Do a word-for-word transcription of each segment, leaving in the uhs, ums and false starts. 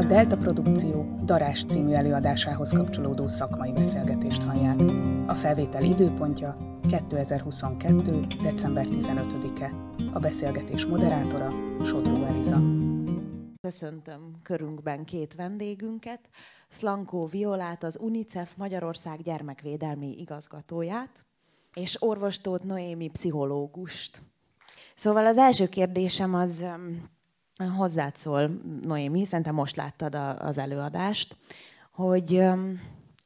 Delta Produkció Darás című előadásához kapcsolódó szakmai beszélgetést hallják. A felvétel időpontja kétezer-huszonkettő. december tizenötödike. A beszélgetés moderátora Sodró Eliza. Köszöntöm körünkben két vendégünket, Szlankó Violát, az UNICEF Magyarország gyermekvédelmi igazgatóját, és orvos Tóth Noémi pszichológust. Szóval az első kérdésem az um, hozzád szól, Noémi, hiszen te most láttad a, az előadást, hogy, um,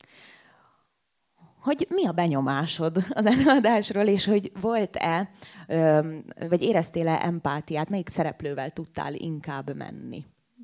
hogy mi a benyomásod az előadásról, és hogy volt-e, um, vagy éreztél-e empátiát, melyik szereplővel tudtál inkább menni?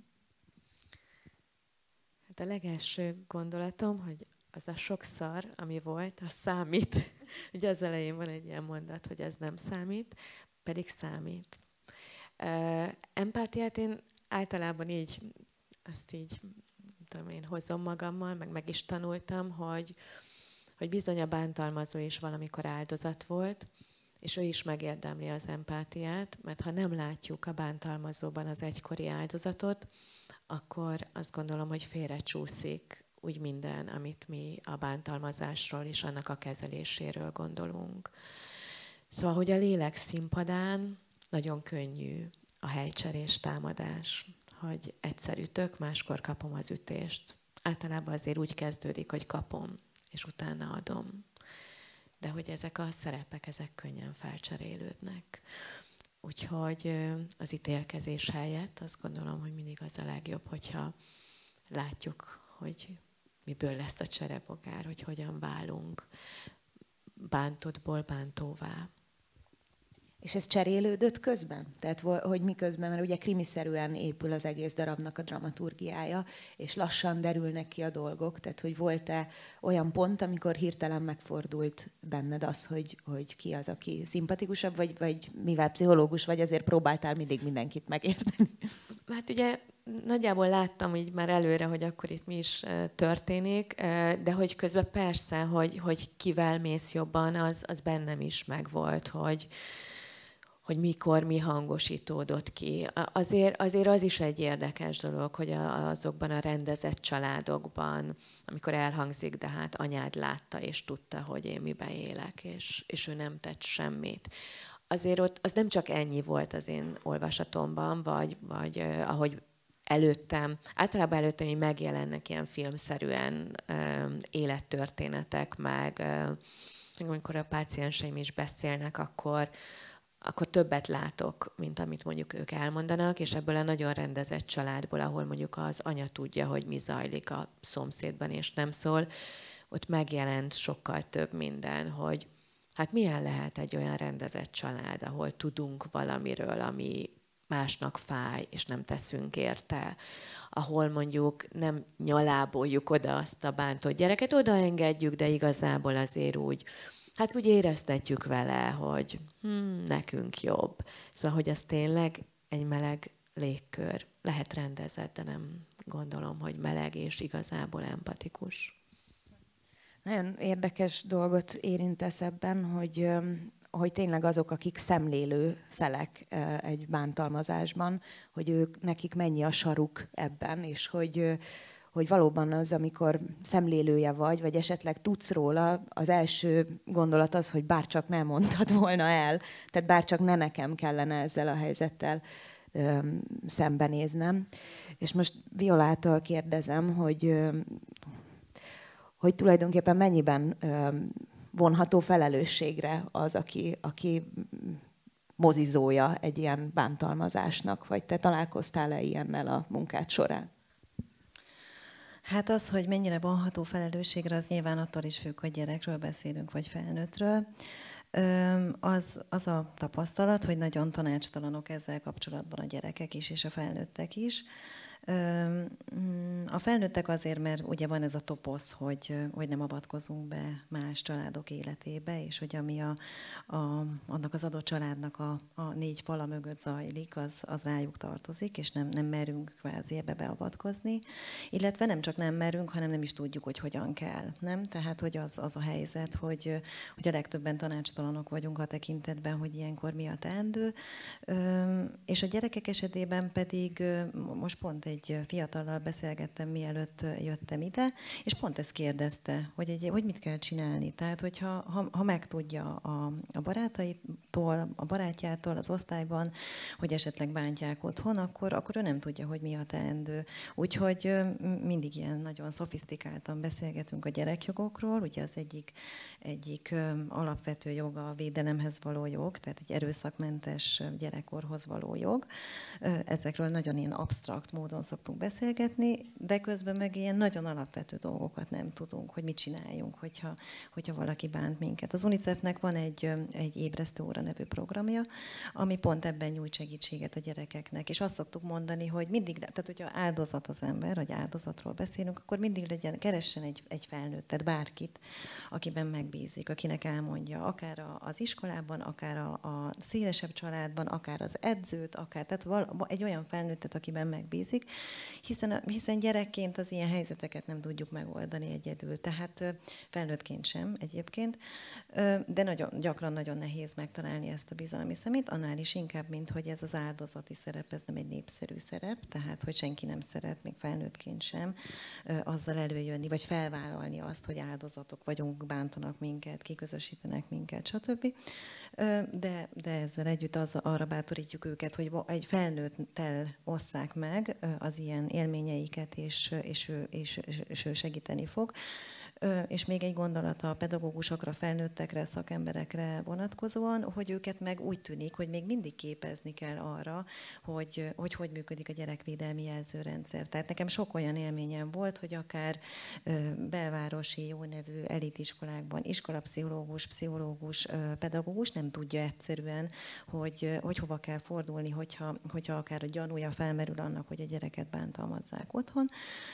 Hát a legelső gondolatom, hogy az a sok szar, ami volt, az számít. Ugye az elején van egy ilyen mondat, hogy ez nem számít, pedig számít. Uh, empátiát én általában így, azt így, tudom én, hozom magammal, meg meg is tanultam, hogy, hogy bizony a bántalmazó is valamikor áldozat volt, és ő is megérdemli az empátiát, mert ha nem látjuk a bántalmazóban az egykori áldozatot, akkor azt gondolom, hogy félrecsúszik úgy minden, amit mi a bántalmazásról és annak a kezeléséről gondolunk. Szóval, hogy a lélek színpadán nagyon könnyű a helycserés támadás, hogy egyszer ütök, máskor kapom az ütést. Általában azért úgy kezdődik, hogy kapom, és utána adom. De hogy ezek a szerepek, ezek könnyen felcserélődnek. Úgyhogy az ítélkezés helyett azt gondolom, hogy mindig az a legjobb, hogyha látjuk, hogy miből lesz a cserebogár, hogy hogyan válunk bántottból bántóvá. És ez cserélődött közben? Tehát, hogy miközben, mert ugye krimiszerűen épül az egész darabnak a dramaturgiája, és lassan derülnek ki a dolgok, tehát, hogy volt-e olyan pont, amikor hirtelen megfordult benned az, hogy, hogy ki az, aki szimpatikusabb, vagy, vagy mivel pszichológus vagy, azért próbáltál mindig mindenkit megérteni? Hát ugye nagyjából láttam így már előre, hogy akkor itt mi is történik, de hogy közben persze, hogy, hogy kivel mész jobban, az, az bennem is megvolt, hogy hogy mikor mi hangosítódott ki. Azért, azért az is egy érdekes dolog, hogy azokban a rendezett családokban, amikor elhangzik, de hát anyád látta és tudta, hogy én miben élek, és, és ő nem tett semmit. Azért ott az nem csak ennyi volt az én olvasatomban, vagy, vagy eh, ahogy előttem, általában előttem így megjelennek ilyen filmszerűen eh, élettörténetek, meg eh, amikor a pácienseim is beszélnek, akkor akkor többet látok, mint amit mondjuk ők elmondanak, és ebből a nagyon rendezett családból, ahol mondjuk az anya tudja, hogy mi zajlik a szomszédban, és nem szól, ott megjelent sokkal több minden, hogy hát milyen lehet egy olyan rendezett család, ahol tudunk valamiről, ami másnak fáj, és nem teszünk érte, ahol mondjuk nem nyaláboljuk oda azt a bántott gyereket, odaengedjük, de igazából azért úgy, hát úgy éreztetjük vele, hogy hmm, nekünk jobb. Szóval, hogy az tényleg egy meleg légkör. Lehet rendezett, de nem gondolom, hogy meleg és igazából empatikus. Nagyon érdekes dolgot érintesz ebben, hogy, hogy tényleg azok, akik szemlélő felek egy bántalmazásban, hogy ők, nekik mennyi a saruk ebben, és hogy hogy valóban az, amikor szemlélője vagy, vagy esetleg tudsz róla, az első gondolat az, hogy bárcsak nem mondtad volna el, tehát bárcsak ne nekem kellene ezzel a helyzettel öm, szembenéznem. És most Violától kérdezem, hogy, öm, hogy tulajdonképpen mennyiben öm, vonható felelősségre az, aki, aki mozizója egy ilyen bántalmazásnak, vagy te találkoztál-e ilyennel a munkád során? Hát az, hogy mennyire vonható felelősségre, az nyilván attól is függ, hogy gyerekről beszélünk, vagy felnőttről. Az, az a tapasztalat, hogy nagyon tanácstalanok ezzel kapcsolatban a gyerekek is, és a felnőttek is. A felnőttek azért, mert ugye van ez a toposz, hogy, hogy nem avatkozunk be más családok életébe, és hogy ami a, a, annak az adott családnak a, a négy fala mögött zajlik, az, az rájuk tartozik, és nem, nem merünk kvázi ebbe beavatkozni. Illetve nem csak nem merünk, hanem nem is tudjuk, hogy hogyan kell. Nem? Tehát, hogy az, az a helyzet, hogy, hogy a legtöbben tanácstalanok vagyunk a tekintetben, hogy ilyenkor mi a teendő. És És a gyerekek esetében pedig most pont egy fiatallal beszélgettem, mielőtt jöttem ide, és pont ezt kérdezte, hogy, egy, hogy mit kell csinálni. Tehát, hogyha ha, ha megtudja a, a barátaitól, a barátjától az osztályban, hogy esetleg bántják otthon, akkor, akkor ő nem tudja, hogy mi a teendő. Úgyhogy mindig ilyen nagyon szofisztikáltan beszélgetünk a gyerekjogokról. Ugye az egyik, egyik alapvető joga a védelemhez való jog, tehát egy erőszakmentes gyerekkorhoz való jog. Ezekről nagyon ilyen absztrakt módon szoktunk beszélgetni, de közben meg ilyen nagyon alapvető dolgokat nem tudunk, hogy mit csináljunk, hogyha, hogyha valaki bánt minket. Az UNICEF-nek van egy, egy ébresztő óra nevű programja, ami pont ebben nyújt segítséget a gyerekeknek. És azt szoktuk mondani, hogy mindig, tehát hogyha áldozat az ember, vagy áldozatról beszélünk, akkor mindig legyen, keressen egy, egy felnőttet, bárkit, akiben megbízik, akinek elmondja, akár az iskolában, akár a, a szélesebb családban, akár az edzőt, akár tehát val, egy olyan felnőttet, akiben megbízik, hiszen, hiszen gyerekként az ilyen helyzeteket nem tudjuk megoldani egyedül, tehát felnőttként sem egyébként, de nagyon, gyakran nagyon nehéz megtalálni ezt a bizalmi szemét, annál is inkább, mint hogy ez az áldozati szerep, ez nem egy népszerű szerep, tehát hogy senki nem szeret, még felnőttként sem, azzal előjönni, vagy felvállalni azt, hogy áldozatok vagyunk, bántanak minket, kiközösítenek minket, stb. De, de ezzel együtt az, arra bátorítjuk őket, hogy egy felnőttel osszák meg az ilyen élményeiket, és, és, ő, és, és ő segíteni fog. És még egy gondolat a pedagógusokra, felnőttekre, szakemberekre vonatkozóan, hogy őket meg úgy tűnik, hogy még mindig képezni kell arra, hogy hogy, hogy működik a gyerekvédelmi jelzőrendszer. Tehát nekem sok olyan élményem volt, hogy akár belvárosi jó nevű elitiskolákban iskolapszichológus, pszichológus, pedagógus nem tudja egyszerűen, hogy, hogy hova kell fordulni, hogyha, hogyha akár a gyanúja felmerül annak, hogy a gyereket bántalmazzák otthon.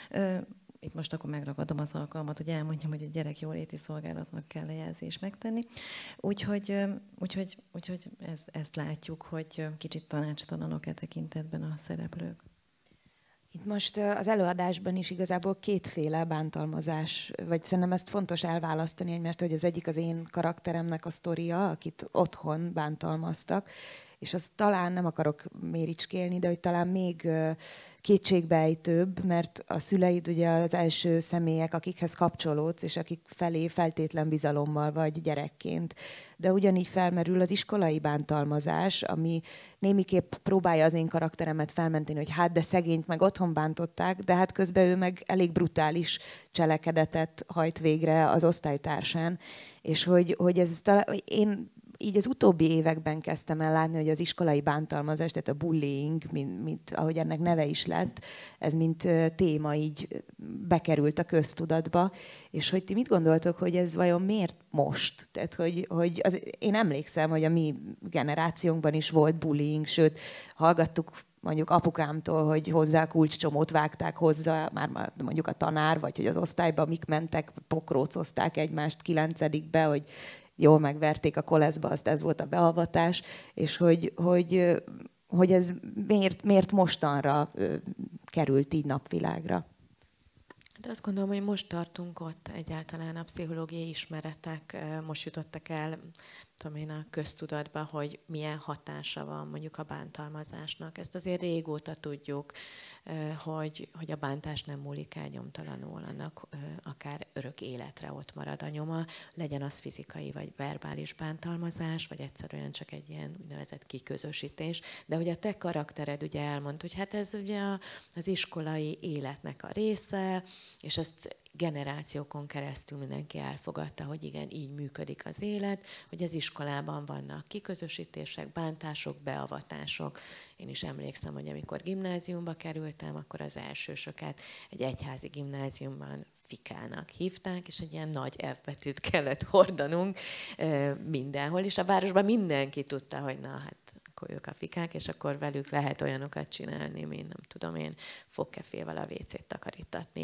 Itt most akkor megragadom az alkalmat, hogy elmondjam, hogy a gyerekjóléti szolgálatnak kell a jelzést megtenni. Úgyhogy, úgyhogy, úgyhogy ez, ezt látjuk, hogy kicsit tanácstalanok e tekintetben a szereplők. Itt most az előadásban is igazából kétféle bántalmazás, vagy szerintem ezt fontos elválasztani egymást, hogy az egyik az én karakteremnek a sztoria, akit otthon bántalmaztak, és azt talán nem akarok méricskélni, de hogy talán még kétségbeejtőbb, mert a szüleid ugye az első személyek, akikhez kapcsolódsz, és akik felé feltétlen bizalommal vagy gyerekként. De ugyanígy felmerül az iskolai bántalmazás, ami némiképp próbálja az én karakteremet felmenteni, hogy hát de szegényt meg otthon bántották, de hát közben ő meg elég brutális cselekedetet hajt végre az osztálytársán. És hogy, hogy ez talán, én így az utóbbi években kezdtem el látni, hogy az iskolai bántalmazás, tehát a bullying, mint, mint, ahogy ennek neve is lett, ez mint téma így bekerült a köztudatba, és hogy ti mit gondoltok, hogy ez vajon miért most? Tehát, hogy, hogy az, én emlékszem, hogy a mi generációnkban is volt bullying, sőt, hallgattuk mondjuk apukámtól, hogy hozzá kulcscsomót vágták hozzá, már mondjuk a tanár, vagy hogy az osztályba mik mentek, pokrócozták egymást kilencedikbe, hogy jól megverték a koleszba, azt ez volt a beavatás, és hogy, hogy, hogy ez miért, miért mostanra került így napvilágra. De azt gondolom, hogy most tartunk ott egyáltalán a pszichológiai ismeretek, most jutottak el tudom én, a köztudatba, hogy milyen hatása van mondjuk a bántalmazásnak. Ezt azért régóta tudjuk, hogy, hogy a bántás nem múlik el nyomtalanul, annak akár örök életre ott marad a nyoma, legyen az fizikai vagy verbális bántalmazás, vagy egyszerűen csak egy ilyen úgynevezett kiközösítés. De hogy a te karaktered ugye elmond, hogy hát ez ugye az iskolai életnek a része, és ezt generációkon keresztül mindenki elfogadta, hogy igen, így működik az élet, hogy az iskolában vannak kiközösítések, bántások, beavatások. Én is emlékszem, hogy amikor gimnáziumba kerültem, akkor az elsősöket egy egyházi gimnáziumban fikának hívták, és egy ilyen nagy F betűt kellett hordanunk mindenhol, és a városban mindenki tudta, hogy na hát, akkor ők a fikák, és akkor velük lehet olyanokat csinálni, mint nem tudom én, fogkefével a vécét takarítatni.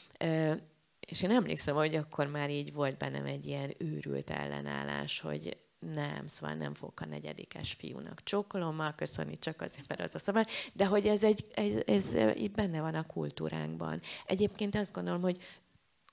És én emlékszem, hogy akkor már így volt bennem egy ilyen őrült ellenállás, hogy nem, szóval nem fogok a negyedikes fiúnak csókolommal köszönni, csak azért, mert az a szabály, de hogy ez, egy, ez, ez így benne van a kultúránkban. Egyébként azt gondolom, hogy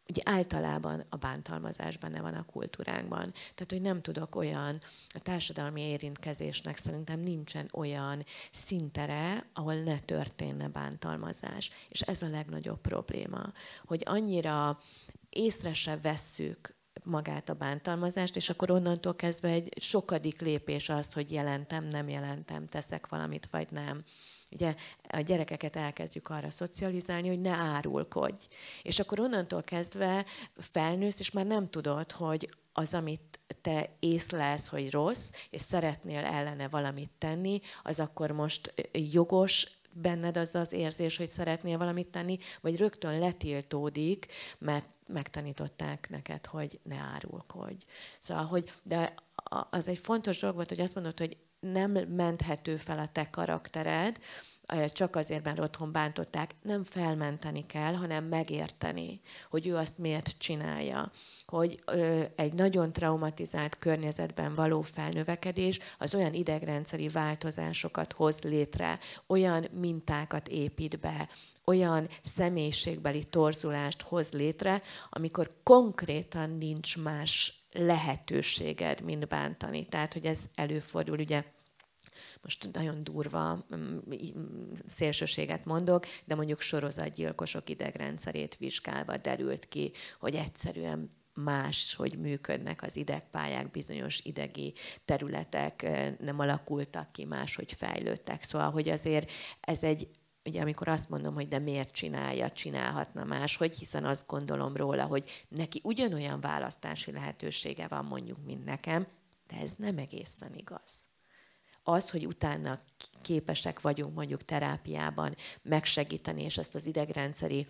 ugye általában a bántalmazás benne van a kultúránkban. Tehát, hogy nem tudok olyan, a társadalmi érintkezésnek szerintem nincsen olyan szintere, ahol ne történne bántalmazás. És ez a legnagyobb probléma, hogy annyira észre se vesszük magát a bántalmazást, és akkor onnantól kezdve egy sokadik lépés az, hogy jelentem, nem jelentem, teszek valamit, vagy nem. Ugye a gyerekeket elkezdjük arra szocializálni, hogy ne árulkodj. És akkor onnantól kezdve felnősz, és már nem tudod, hogy az, amit te észlelsz, hogy rossz, és szeretnél ellene valamit tenni, az akkor most jogos benned az az érzés, hogy szeretnél valamit tenni, vagy rögtön letiltódik, mert megtanították neked, hogy ne árulkodj. Szóval, hogy, de az egy fontos dolog volt, hogy azt mondod, hogy nem menthető fel a te karaktered, csak azért, mert otthon bántották, nem felmenteni kell, hanem megérteni, hogy ő azt miért csinálja. Hogy ö, egy nagyon traumatizált környezetben való felnövekedés az olyan idegrendszeri változásokat hoz létre, olyan mintákat épít be, olyan személyiségbeli torzulást hoz létre, amikor konkrétan nincs más lehetőséged, mint bántani. Tehát, hogy ez előfordul, ugye, most nagyon durva szélsőséget mondok, de mondjuk sorozatgyilkosok idegrendszerét vizsgálva derült ki, hogy egyszerűen más, hogy működnek az idegpályák, bizonyos idegi területek nem alakultak ki, máshogy fejlődtek. Szóval, hogy azért ez egy, ugye amikor azt mondom, hogy de miért csinálja, csinálhatna máshogy, hiszen azt gondolom róla, hogy neki ugyanolyan választási lehetősége van mondjuk, mint nekem, de ez nem egészen igaz. Az, hogy utána képesek vagyunk mondjuk terápiában megsegíteni, és ezt az idegrendszeri,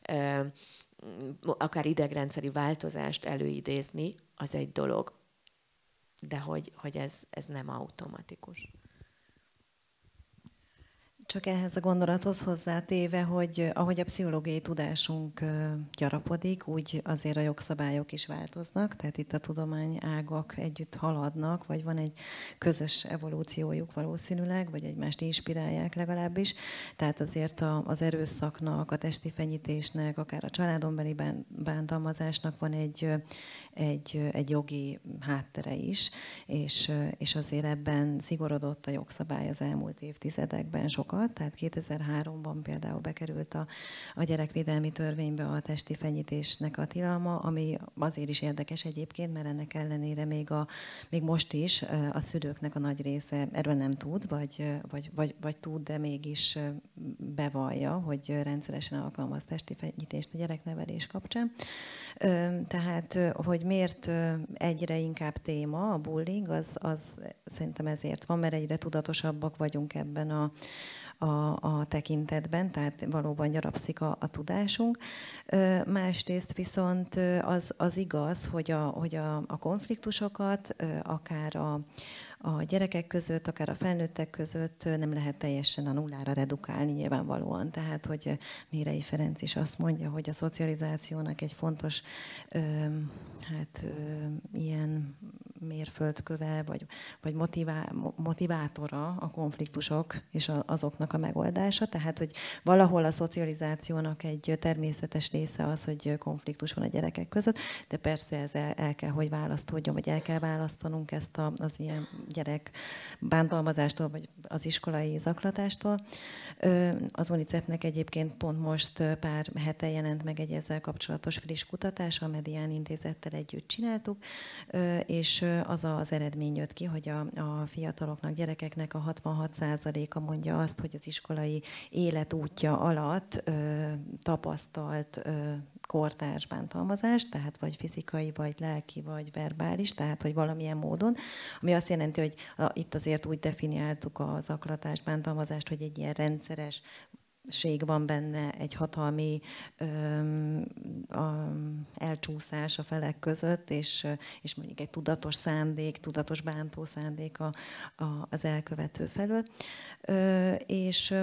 akár idegrendszeri változást előidézni, az egy dolog. De hogy, hogy ez, ez nem automatikus. Csak ehhez a gondolathoz hozzátéve, hogy ahogy a pszichológiai tudásunk gyarapodik, úgy azért a jogszabályok is változnak, tehát itt a tudományágak együtt haladnak, vagy van egy közös evolúciójuk valószínűleg, vagy egymást inspirálják legalábbis. Tehát azért az erőszaknak, a testi fenyítésnek, akár a családon beli bántalmazásnak van egy, egy, egy jogi háttere is, és, és azért ebben szigorodott a jogszabály az elmúlt évtizedekben sokat. Tehát kétezer-háromban például bekerült a, a gyerekvédelmi törvénybe a testi fenyítésnek a tilalma, ami azért is érdekes egyébként, mert ennek ellenére még, a, még most is a szülőknek a nagy része erről nem tud, vagy, vagy, vagy, vagy tud, de mégis bevallja, hogy rendszeresen alkalmaz testi fenyítést a gyereknevelés kapcsán. Tehát, hogy miért egyre inkább téma a bullying, az, az szerintem ezért van, mert egyre tudatosabbak vagyunk ebben a A, a tekintetben, tehát valóban gyarapszik a, a tudásunk. Másrészt viszont az, az igaz, hogy a, hogy a, a konfliktusokat akár a, a gyerekek között, akár a felnőttek között nem lehet teljesen a nullára redukálni nyilvánvalóan. Tehát, hogy Mérei Ferenc is azt mondja, hogy a szocializációnak egy fontos ö, hát, ö, ilyen mérföldköve, vagy, vagy motivá, motivátora a konfliktusok és a, azoknak a megoldása. Tehát, hogy valahol a szocializációnak egy természetes része az, hogy konfliktus van a gyerekek között, de persze ez el, el kell, hogy választódjon, vagy el kell választanunk ezt a, az ilyen gyerek bántalmazástól, vagy az iskolai zaklatástól. Az UNICEF-nek egyébként pont most pár hete jelent meg egy ezzel kapcsolatos friss kutatás, a Medián Intézettel együtt csináltuk, és az az eredmény jött ki, hogy a, a fiataloknak, gyerekeknek a hatvanhat százaléka mondja azt, hogy az iskolai életútja alatt ö, tapasztalt ö, kortárs bántalmazást, tehát vagy fizikai, vagy lelki, vagy verbális, tehát hogy valamilyen módon, ami azt jelenti, hogy a, itt azért úgy definiáltuk a zaklatást, bántalmazást, hogy egy ilyen rendszeres van benne, egy hatalmi öm, a, elcsúszás a felek között, és, és mondjuk egy tudatos szándék, tudatos bántó szándék a, a, az elkövető felől. Ö, és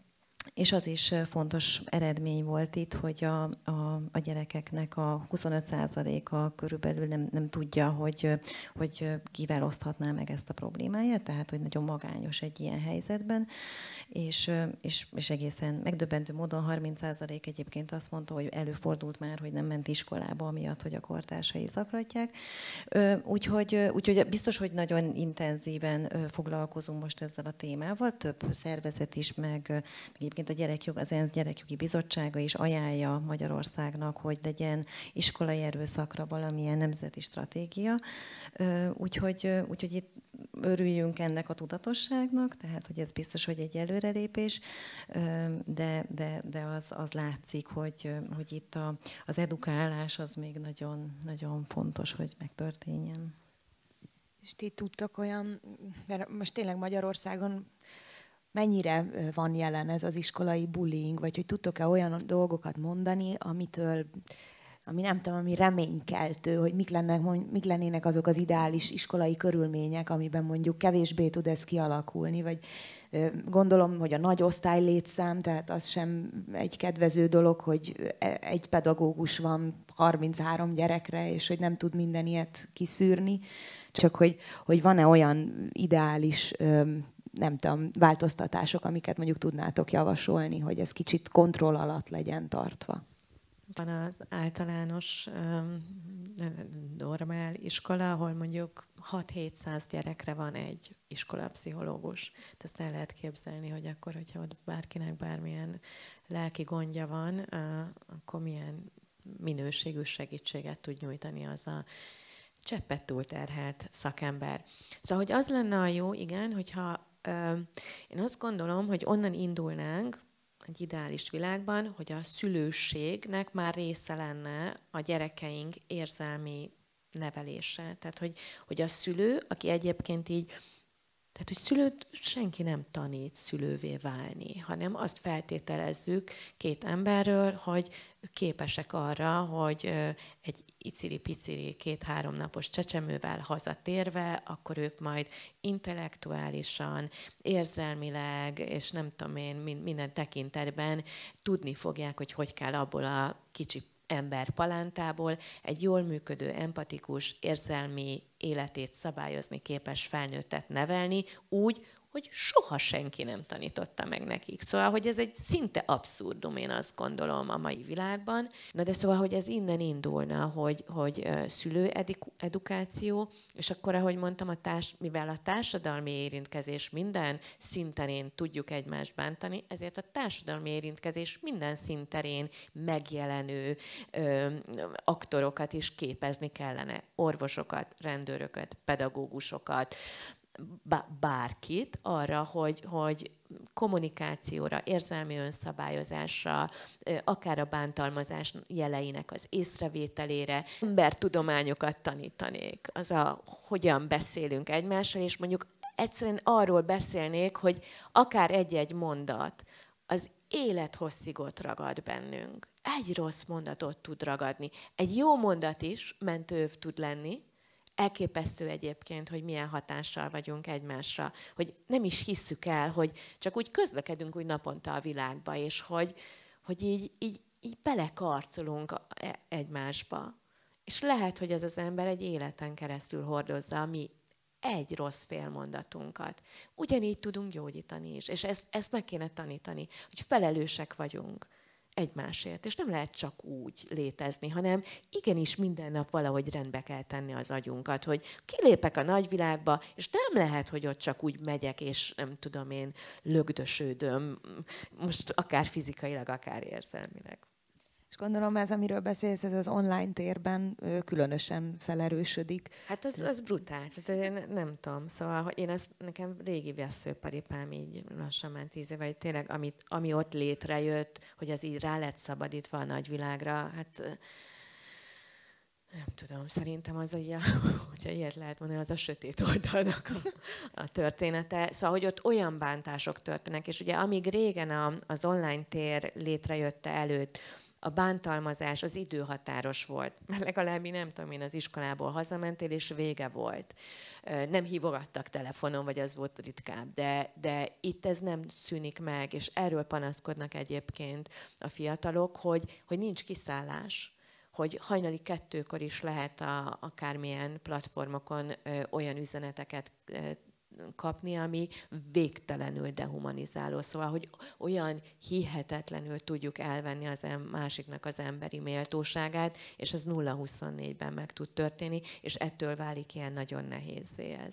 És az is fontos eredmény volt itt, hogy a, a, a gyerekeknek a huszonöt százaléka körülbelül nem, nem tudja, hogy, hogy kivel oszthatná meg ezt a problémáját, tehát hogy nagyon magányos egy ilyen helyzetben. és, és, és egészen megdöbbentő módon harminc százalék egyébként azt mondta, hogy előfordult már, hogy nem ment iskolába, amiatt, hogy a kortársai zaklatják. Úgyhogy, úgyhogy biztos, hogy nagyon intenzíven foglalkozunk most ezzel a témával. Több szervezet is, meg egyébként a gyerekjog, az ENSZ Gyerekjogi Bizottsága is ajánlja Magyarországnak, hogy legyen iskolai erőszakra valamilyen nemzeti stratégia. Úgyhogy, úgyhogy itt örüljünk ennek a tudatosságnak, tehát hogy ez biztos, hogy egy előrelépés, de, de, de az, az látszik, hogy, hogy itt a, az edukálás az még nagyon, nagyon fontos, hogy megtörténjen. És ti tudtok olyan, mert most tényleg Magyarországon mennyire van jelen ez az iskolai bullying, vagy hogy tudtok-e olyan dolgokat mondani, amitől, ami nem tudom, ami reménykeltő, hogy mik, lennek, mik lennének azok az ideális iskolai körülmények, amiben mondjuk kevésbé tud ez kialakulni, vagy gondolom, hogy a nagy osztály létszám, tehát az sem egy kedvező dolog, hogy egy pedagógus van harminchárom gyerekre, és hogy nem tud minden ilyet kiszűrni, csak hogy, hogy van-e olyan ideális, nem tudom, változtatások, amiket mondjuk tudnátok javasolni, hogy ez kicsit kontroll alatt legyen tartva. Van az általános normál iskola, ahol mondjuk hat-hétszáz gyerekre van egy iskolapszichológus. Ezt el lehet képzelni, hogy akkor, hogyha ott bárkinek bármilyen lelki gondja van, akkor milyen minőségű segítséget tud nyújtani az a cseppet túlterhelt szakember. Szóval, hogy az lenne a jó, igen, hogyha én azt gondolom, hogy onnan indulnánk, egy ideális világban, hogy a szülőségnek már része lenne a gyerekeink érzelmi nevelése. Tehát, hogy, hogy a szülő, aki egyébként így, tehát, hogy szülőt senki nem tanít szülővé válni, hanem azt feltételezzük két emberről, hogy képesek arra, hogy egy iciri-piciri két-három napos csecsemővel hazatérve, akkor ők majd intellektuálisan, érzelmileg, és nem tudom én, minden tekintetben tudni fogják, hogy hogy kell abból a kicsi ember palántából egy jól működő, empatikus, érzelmi életét szabályozni képes felnőttet nevelni úgy, hogy soha senki nem tanította meg nekik. Szóval, hogy ez egy szinte abszurdum, én azt gondolom a mai világban. Na de szóval, hogy ez innen indulna, hogy, hogy szülő edukáció, és akkor, ahogy mondtam, a társ, mivel a társadalmi érintkezés minden szinterén tudjuk egymást bántani, ezért a társadalmi érintkezés minden szinterén megjelenő ö, aktorokat is képezni kellene. Orvosokat, rendőröket, pedagógusokat, bárkit arra, hogy, hogy kommunikációra, érzelmi önszabályozásra, akár a bántalmazás jeleinek az észrevételére embertudományokat tanítanék. Az a, hogyan beszélünk egymással, és mondjuk egyszerűen arról beszélnék, hogy akár egy-egy mondat az élethosszigot ragad bennünk. Egy rossz mondatot tud ragadni. Egy jó mondat is mentőv tud lenni. Elképesztő egyébként, hogy milyen hatással vagyunk egymásra, hogy nem is hisszük el, hogy csak úgy közlekedünk úgy naponta a világba, és hogy, hogy így, így, így belekarcolunk egymásba. És lehet, hogy ez az ember egy életen keresztül hordozza a mi egy rossz félmondatunkat. Ugyanígy tudunk gyógyítani is, és ezt, ezt meg kéne tanítani, hogy felelősek vagyunk egymásért, és nem lehet csak úgy létezni, hanem igenis minden nap valahogy rendbe kell tenni az agyunkat, hogy kilépek a nagyvilágba, és nem lehet, hogy ott csak úgy megyek, és nem tudom én, lögdösödöm, most akár fizikailag, akár érzelmileg. És gondolom ez, amiről beszélsz, ez az online térben különösen felerősödik. Hát az, az brutál. Tehát én nem tudom. Szóval hogy én ezt, nekem régi veszőparipám így lassan már tíz éve, hogy tényleg amit, ami ott létrejött, hogy az így rá lett szabadítva a nagyvilágra, hát nem tudom, szerintem az, a, hogyha ilyet lehet mondani, az a sötét oldalnak a, a története. Szóval, hogy ott olyan bántások történnek, és ugye amíg régen a, az online tér létrejötte előtt, a bántalmazás az időhatáros volt, mert legalább nem tudom én, az iskolából hazamentél, és vége volt. Nem hívogattak telefonon, vagy az volt ritkább, de, de itt ez nem szűnik meg, és erről panaszkodnak egyébként a fiatalok, hogy, hogy nincs kiszállás, hogy hajnali kettőkor is lehet a, akármilyen platformokon ö, olyan üzeneteket ö, kapni, ami végtelenül dehumanizáló. Szóval, hogy olyan hihetetlenül tudjuk elvenni az em- másiknak az emberi méltóságát, és ez nulla huszonnégyben meg tud történni, és ettől válik ilyen nagyon nehézzé ez.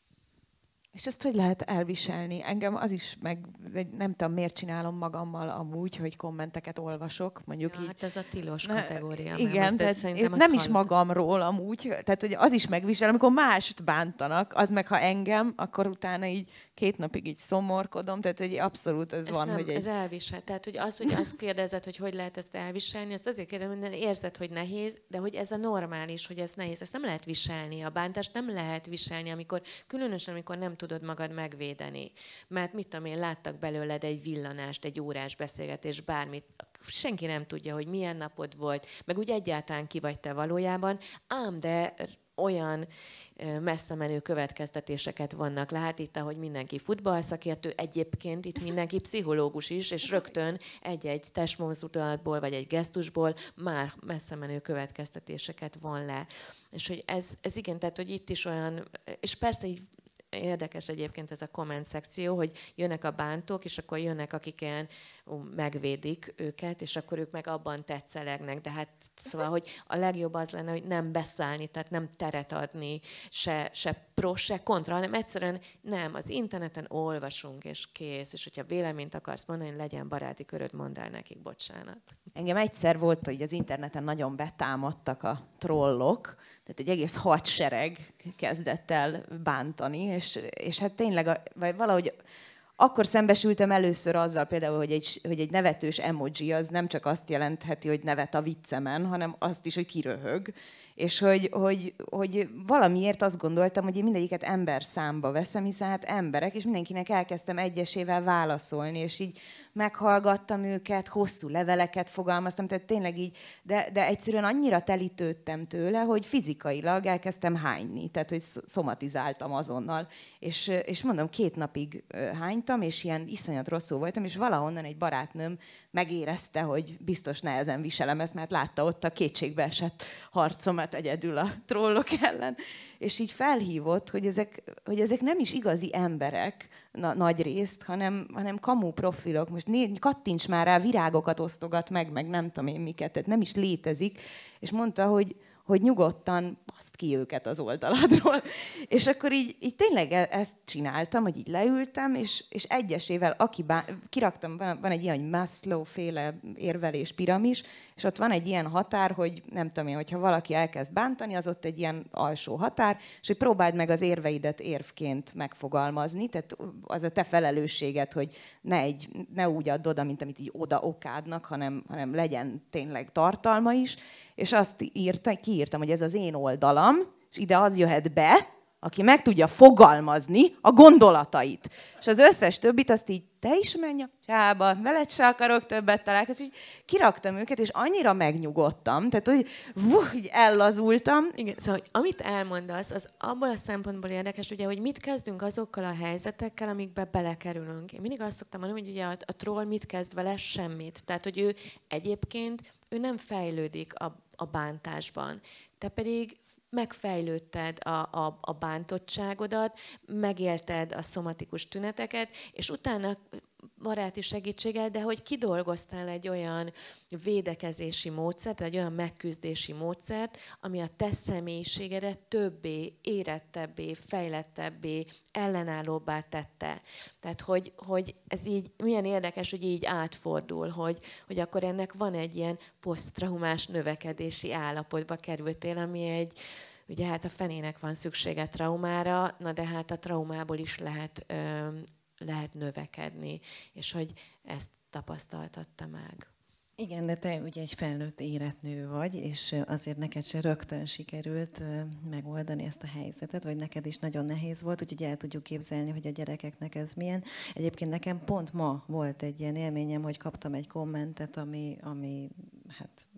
És ezt hogy lehet elviselni? Engem az is, meg nem tudom, miért csinálom magammal amúgy, hogy kommenteket olvasok, mondjuk ja, így. Hát ez a tilos kategória. Igen, tehát nem is hallottam. Magamról amúgy, tehát hogy az is megvisel, amikor mást bántanak, az meg ha engem, akkor utána így két napig így szomorkodom, tehát hogy abszolút ez, ez van, nem, hogy egy... Ez elvisel. Tehát, hogy az, hogy azt kérdezed, hogy hogy lehet ezt elviselni, azt azért kérdezem, hogy érzed, hogy nehéz, de hogy ez a normális, hogy ez nehéz. Ezt nem lehet viselni. A bántást nem lehet viselni, amikor, különösen amikor nem tudod magad megvédeni. Mert mit tudom én, láttak belőled egy villanást, egy órás beszélgetés, bármit. Senki nem tudja, hogy milyen napod volt, meg úgy egyáltalán ki vagy te valójában, ám de olyan messze menő következtetéseket vannak. Lát itt, ahogy mindenki futballszakértő, egyébként itt mindenki pszichológus is, és rögtön egy-egy testmozdulatból vagy egy gesztusból már messze menő következtetéseket von le. És hogy ez, ez igen, tehát hogy itt is olyan, és persze így érdekes egyébként ez a komment szekció, hogy jönnek a bántók, és akkor jönnek, akik ilyen ó, megvédik őket, és akkor ők meg abban tetszelegnek. De hát szóval, hogy a legjobb az lenne, hogy nem beszállni, tehát nem teret adni, se, se pro, se kontra, hanem egyszerűen nem, az interneten olvasunk, és kész, és hogyha véleményt akarsz mondani, legyen baráti köröd, mondd el nekik, bocsánat. Engem egyszer volt, hogy az interneten nagyon betámadtak a trollok, tehát egy egész hadsereg kezdett el bántani, és, és hát tényleg, vagy valahogy akkor szembesültem először azzal például, hogy egy, hogy egy nevetős emoji az nem csak azt jelentheti, hogy nevet a viccemen, hanem azt is, hogy kiröhög. És hogy, hogy, hogy valamiért azt gondoltam, hogy én mindegyiket ember számba veszem, hiszen hát emberek, és mindenkinek elkezdtem egyesével válaszolni, és így meghallgattam őket, hosszú leveleket fogalmaztam, tehát tényleg így, de, de egyszerűen annyira telítődtem tőle, hogy fizikailag elkezdtem hányni, tehát hogy szomatizáltam azonnal. És, és mondom, két napig hánytam, és ilyen iszonyat rosszul voltam, és valahonnan egy barátnőm megérezte, hogy biztos nehezen viselem ezt, mert látta ott a kétségbeesett harcomat egyedül a trollok ellen. És így felhívott, hogy ezek, hogy ezek nem is igazi emberek na, nagy részt, hanem, hanem kamu profilok. Most né, kattints már rá, virágokat osztogat meg, meg nem tudom én miket, tehát nem is létezik. És mondta, hogy hogy nyugodtan baszd ki őket az oldaladról. És akkor így, így tényleg ezt csináltam, hogy így leültem, és, és egyesével, aki bá... kiraktam, van, van egy ilyen Maslow-féle érvelés piramis, és ott van egy ilyen határ, hogy nem tudom én, hogyha valaki elkezd bántani, az ott egy ilyen alsó határ, és hogy próbáld meg az érveidet érvként megfogalmazni, tehát az a te felelősséged, hogy ne, egy, ne úgy add oda, mint amit így oda okádnak, hanem, hanem legyen tényleg tartalma is. És azt írta, kiírtam, hogy ez az én oldalam, és ide az jöhet be, aki meg tudja fogalmazni a gondolatait. És az összes többit azt így, te is menj a csába, veled se akarok többet találkozni. És kiraktam őket, és annyira megnyugodtam, tehát hogy vuh, így ellazultam. Igen, szóval hogy amit elmondasz, az abból a szempontból érdekes, ugye, hogy mit kezdünk azokkal a helyzetekkel, amikbe belekerülünk. Én mindig azt szoktam mondani, hogy ugye a, a troll mit kezd vele? Semmit. Tehát, hogy ő egyébként ő nem fejlődik a, a bántásban. Te pedig megfejlődted a, a, a bántottságodat, megélted a szomatikus tüneteket, és utána baráti segítséggel, de hogy kidolgoztál egy olyan védekezési módszert, egy olyan megküzdési módszert, ami a te személyiségedet többé, érettebbé, fejlettebbé, ellenállóbbá tette. Tehát, hogy, hogy ez így, milyen érdekes, hogy így átfordul, hogy, hogy akkor ennek van egy ilyen poszttraumás növekedési állapotba kerültél, ami egy, ugye hát a fenének van szüksége traumára, na de hát a traumából is lehet ö, lehet növekedni, és hogy ezt tapasztaltatta meg. Igen, de te ugye egy felnőtt életnő vagy, és azért neked se rögtön sikerült megoldani ezt a helyzetet, vagy neked is nagyon nehéz volt, úgyhogy el tudjuk képzelni, hogy a gyerekeknek ez milyen. Egyébként nekem pont ma volt egy ilyen élményem, hogy kaptam egy kommentet, ami, ami hát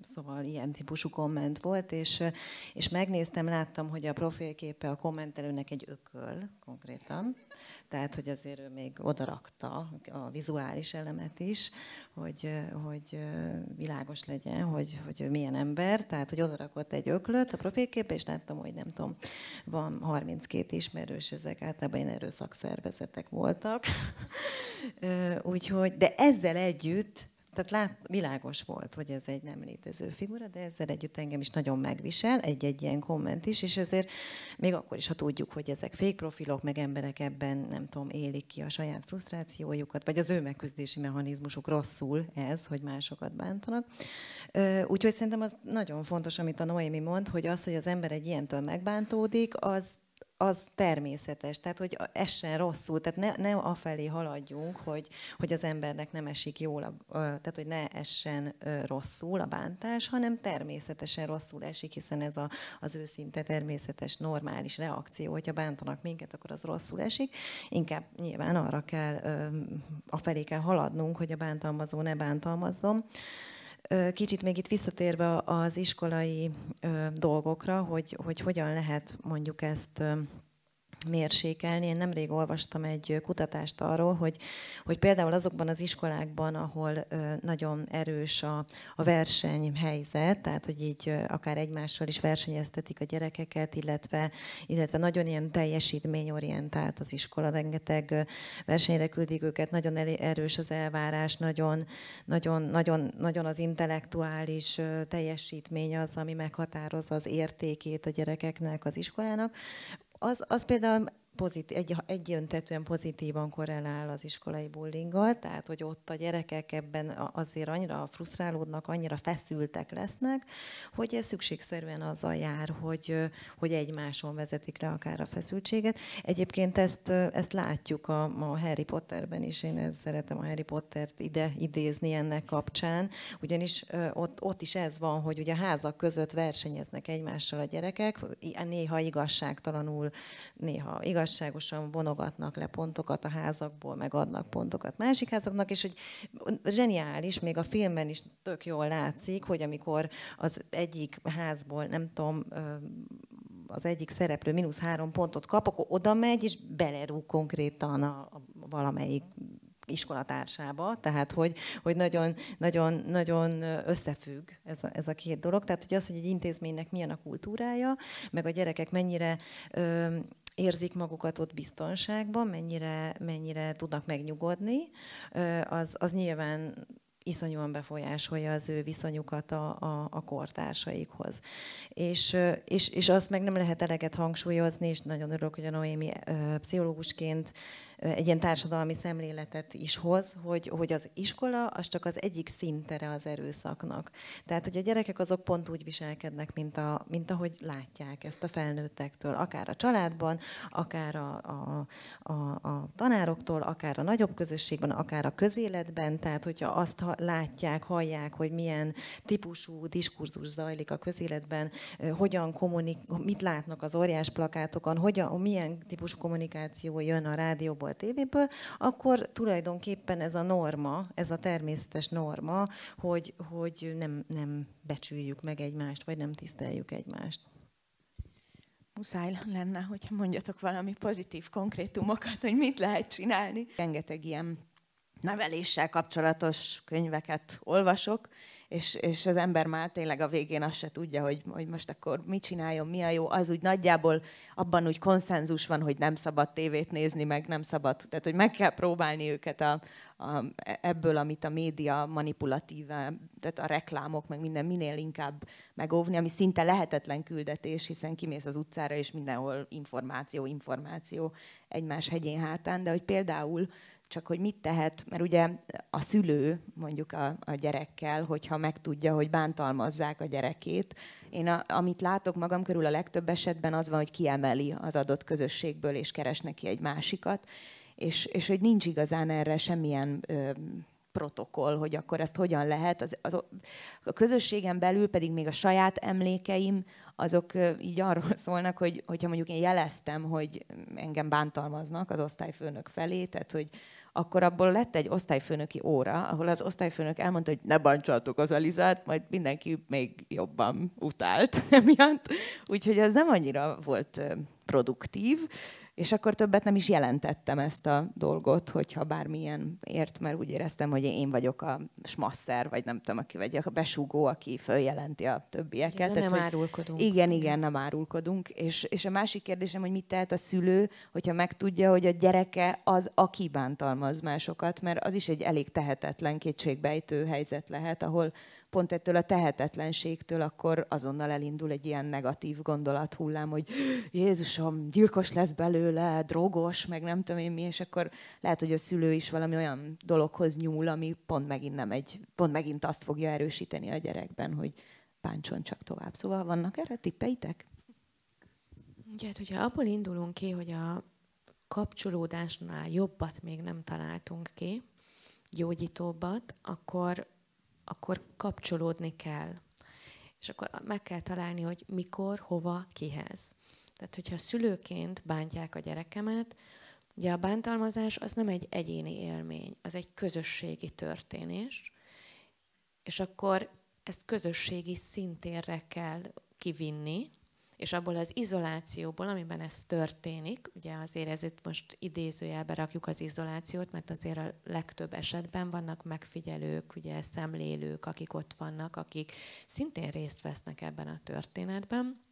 Szóval ilyen típusú komment volt, és, és megnéztem, láttam, hogy a profilképe a kommentelőnek egy ököl konkrétan, tehát, hogy azért ő még odarakta a vizuális elemet is, hogy, hogy világos legyen, hogy, hogy ő milyen ember, tehát, hogy odarakott egy öklöt a profilképe, és láttam, hogy nem tudom, van harminckét ismerős, ezek általában ilyen erőszakszervezetek voltak. Úgyhogy, de ezzel együtt, tehát lát, világos volt, hogy ez egy nem létező figura, de ezzel együtt engem is nagyon megvisel, egy-egy ilyen komment is, és ezért még akkor is, ha tudjuk, hogy ezek fake profilok, meg emberek ebben, nem tudom, élik ki a saját frusztrációjukat, vagy az ő megküzdési mechanizmusuk rosszul ez, hogy másokat bántanak. Úgyhogy szerintem az nagyon fontos, amit a Noémi mond, hogy az, hogy az ember egy ilyentől megbántódik, az az természetes, tehát hogy essen rosszul, tehát ne, ne afelé haladjunk, hogy, hogy az embernek nem esik jól, tehát hogy ne essen rosszul a bántás, hanem természetesen rosszul esik, hiszen ez a, az őszinte, természetes, normális reakció, hogyha bántanak minket, akkor az rosszul esik. Inkább nyilván arra kell, afelé kell haladnunk, hogy a bántalmazó ne bántalmazzon. Kicsit még itt visszatérve az iskolai dolgokra, hogy, hogy hogyan lehet mondjuk ezt mérsékelni. Én nemrég olvastam egy kutatást arról, hogy, hogy például azokban az iskolákban, ahol nagyon erős a, a versenyhelyzet, tehát hogy így akár egymással is versenyeztetik a gyerekeket, illetve, illetve nagyon ilyen teljesítményorientált az iskola, rengeteg versenyre küldik őket, nagyon erős az elvárás, nagyon, nagyon, nagyon, nagyon az intellektuális teljesítmény az, ami meghatározza az értékét a gyerekeknek, az iskolának. Az, az például pozitív, egy, egyöntetően pozitívan korrelál az iskolai bullyinggal, tehát hogy ott a gyerekek ebben azért annyira frusztrálódnak, annyira feszültek lesznek, hogy ez szükségszerűen azzal jár, hogy, hogy egymáson vezetik le akár a feszültséget. Egyébként ezt, ezt látjuk a, a Harry Potterben is, én ezt szeretem a Harry Pottert ide idézni ennek kapcsán, ugyanis ott, ott is ez van, hogy ugye a házak között versenyeznek egymással a gyerekek, néha igazságtalanul, néha igazságtalanul, igazságosan vonogatnak le pontokat a házakból, meg adnak pontokat másik házaknak, és hogy zseniális, még a filmben is tök jól látszik, hogy amikor az egyik házból, nem tudom, az egyik szereplő mínusz három pontot kap, akkor oda megy, és belerúg konkrétan a, a valamelyik iskolatársába, tehát hogy, hogy nagyon, nagyon, nagyon összefügg ez a, ez a két dolog. Tehát hogy az, hogy egy intézménynek milyen a kultúrája, meg a gyerekek mennyire ö, érzik magukat ott biztonságban, mennyire, mennyire tudnak megnyugodni, ö, az, az nyilván iszonyúan befolyásolja az ő viszonyukat a, a, a kortársaikhoz. És, és, és azt meg nem lehet eleget hangsúlyozni, és nagyon örülök, hogy a Noémi ö, pszichológusként egy ilyen társadalmi szemléletet is hoz, hogy, hogy az iskola az csak az egyik szintere az erőszaknak. Tehát, hogy a gyerekek azok pont úgy viselkednek, mint, a, mint ahogy látják ezt a felnőttektől, akár a családban, akár a, a, a, a tanároktól, akár a nagyobb közösségben, akár a közéletben. Tehát, hogyha azt látják, hallják, hogy milyen típusú diskurzus zajlik a közéletben, hogyan kommunik, mit látnak az óriás plakátokon, hogyan, milyen típusú kommunikáció jön a rádióból, a tévéből, akkor tulajdonképpen ez a norma, ez a természetes norma, hogy, hogy nem, nem becsüljük meg egymást, vagy nem tiszteljük egymást. Muszáj lenne, hogyha mondjatok valami pozitív konkrétumokat, hogy mit lehet csinálni. Rengeteg ilyen neveléssel kapcsolatos könyveket olvasok, és, és az ember már tényleg a végén azt se tudja, hogy, hogy most akkor mit csináljon, mi a jó. Az úgy nagyjából abban úgy konszenzus van, hogy nem szabad tévét nézni, meg nem szabad. Tehát, hogy meg kell próbálni őket a, a, ebből, amit a média manipulatív, tehát a reklámok, meg minden minél inkább megóvni, ami szinte lehetetlen küldetés, hiszen kimész az utcára, és mindenhol információ, információ egymás hegyén hátán, de hogy például csak hogy mit tehet, mert ugye a szülő mondjuk a, a gyerekkel, hogyha megtudja, hogy bántalmazzák a gyerekét. Én a, amit látok magam körül a legtöbb esetben az van, hogy kiemeli az adott közösségből, és keres neki egy másikat, és, és hogy nincs igazán erre semmilyen ö, protokoll, hogy akkor ezt hogyan lehet. Az, az, a közösségen belül pedig még a saját emlékeim, azok így arról szólnak, hogy hogyha mondjuk én jeleztem, hogy engem bántalmaznak az osztályfőnök felé, tehát hogy akkor abból lett egy osztályfőnöki óra, ahol az osztályfőnök elmondta, hogy ne bántsátok az Elizát, majd mindenki még jobban utált emiatt. Úgyhogy ez nem annyira volt produktív, és akkor többet nem is jelentettem ezt a dolgot, hogyha bármilyen ért, mert úgy éreztem, hogy én vagyok a smasszer, vagy nem tudom, aki vagy a besúgó, aki följelenti a többieket. Tehát, nem árulkodunk. Igen, igen, nem árulkodunk. És, és a másik kérdésem, hogy mit tehet a szülő, hogyha megtudja, hogy a gyereke az, aki bántalmaz másokat, mert az is egy elég tehetetlen, kétségbejtő helyzet lehet, ahol pont ettől a tehetetlenségtől akkor azonnal elindul egy ilyen negatív gondolathullám, hogy Jézusom, gyilkos lesz belőle, drogos, meg nem tudom én mi, és akkor lehet, hogy a szülő is valami olyan dologhoz nyúl, ami pont megint nem egy, pont megint azt fogja erősíteni a gyerekben, hogy bántson csak tovább. Szóval vannak erre tippeitek? Ugye, hát, hogyha abból indulunk ki, hogy a kapcsolódásnál jobbat még nem találtunk ki, gyógyítóbbat, akkor akkor kapcsolódni kell. És akkor meg kell találni, hogy mikor, hova, kihez. Tehát, hogyha szülőként bántják a gyerekemet, ugye a bántalmazás az nem egy egyéni élmény, az egy közösségi történés, és akkor ezt közösségi szintérre kell kivinni, és abból az izolációból, amiben ez történik, ugye azért ezért most idézőjelbe rakjuk az izolációt, mert azért a legtöbb esetben vannak megfigyelők, ugye szemlélők, akik ott vannak, akik szintén részt vesznek ebben a történetben.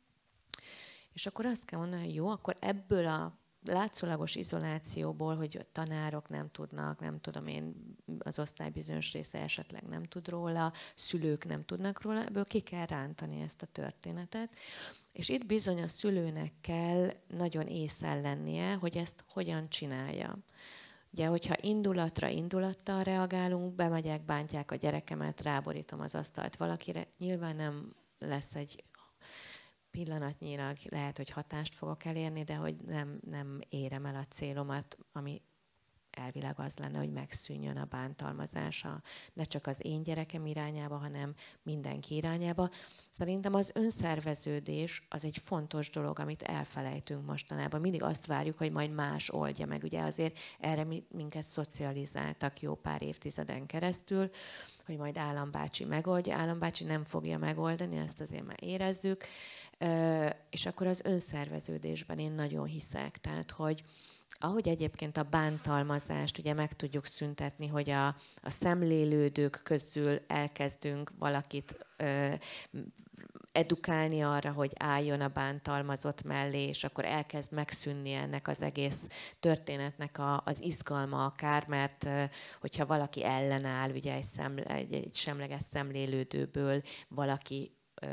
És akkor azt kell mondani, hogy jó, akkor ebből a látszólagos izolációból, hogy tanárok nem tudnak, nem tudom én, az osztály bizonyos része esetleg nem tud róla, szülők nem tudnak róla, ebből ki kell rántani ezt a történetet. És itt bizony a szülőnek kell nagyon észen lennie, hogy ezt hogyan csinálja. Ugye, hogyha indulatra, indulattal reagálunk, bemegyek, bántják a gyerekemet, ráborítom az asztalt valakire, nyilván nem lesz egy pillanatnyilag, lehet, hogy hatást fogok elérni, de hogy nem, nem érem el a célomat, ami elvileg az lenne, hogy megszűnjön a bántalmazása, ne csak az én gyerekem irányába, hanem mindenki irányába. Szerintem az önszerveződés az egy fontos dolog, amit elfelejtünk mostanában. Mindig azt várjuk, hogy majd más oldja meg. Ugye azért erre minket szocializáltak jó pár évtizeden keresztül, hogy majd állambácsi megoldja. Állambácsi nem fogja megoldani, ezt azért már érezzük. És akkor az önszerveződésben én nagyon hiszek. Tehát, hogy ahogy egyébként a bántalmazást ugye meg tudjuk szüntetni, hogy a, a szemlélődők közül elkezdünk valakit ö, edukálni arra, hogy álljon a bántalmazott mellé, és akkor elkezd megszűnni ennek az egész történetnek a, az izgalma akár, mert ö, hogyha valaki ellenáll, ugye egy, szemle, egy, egy semleges szemlélődőből valaki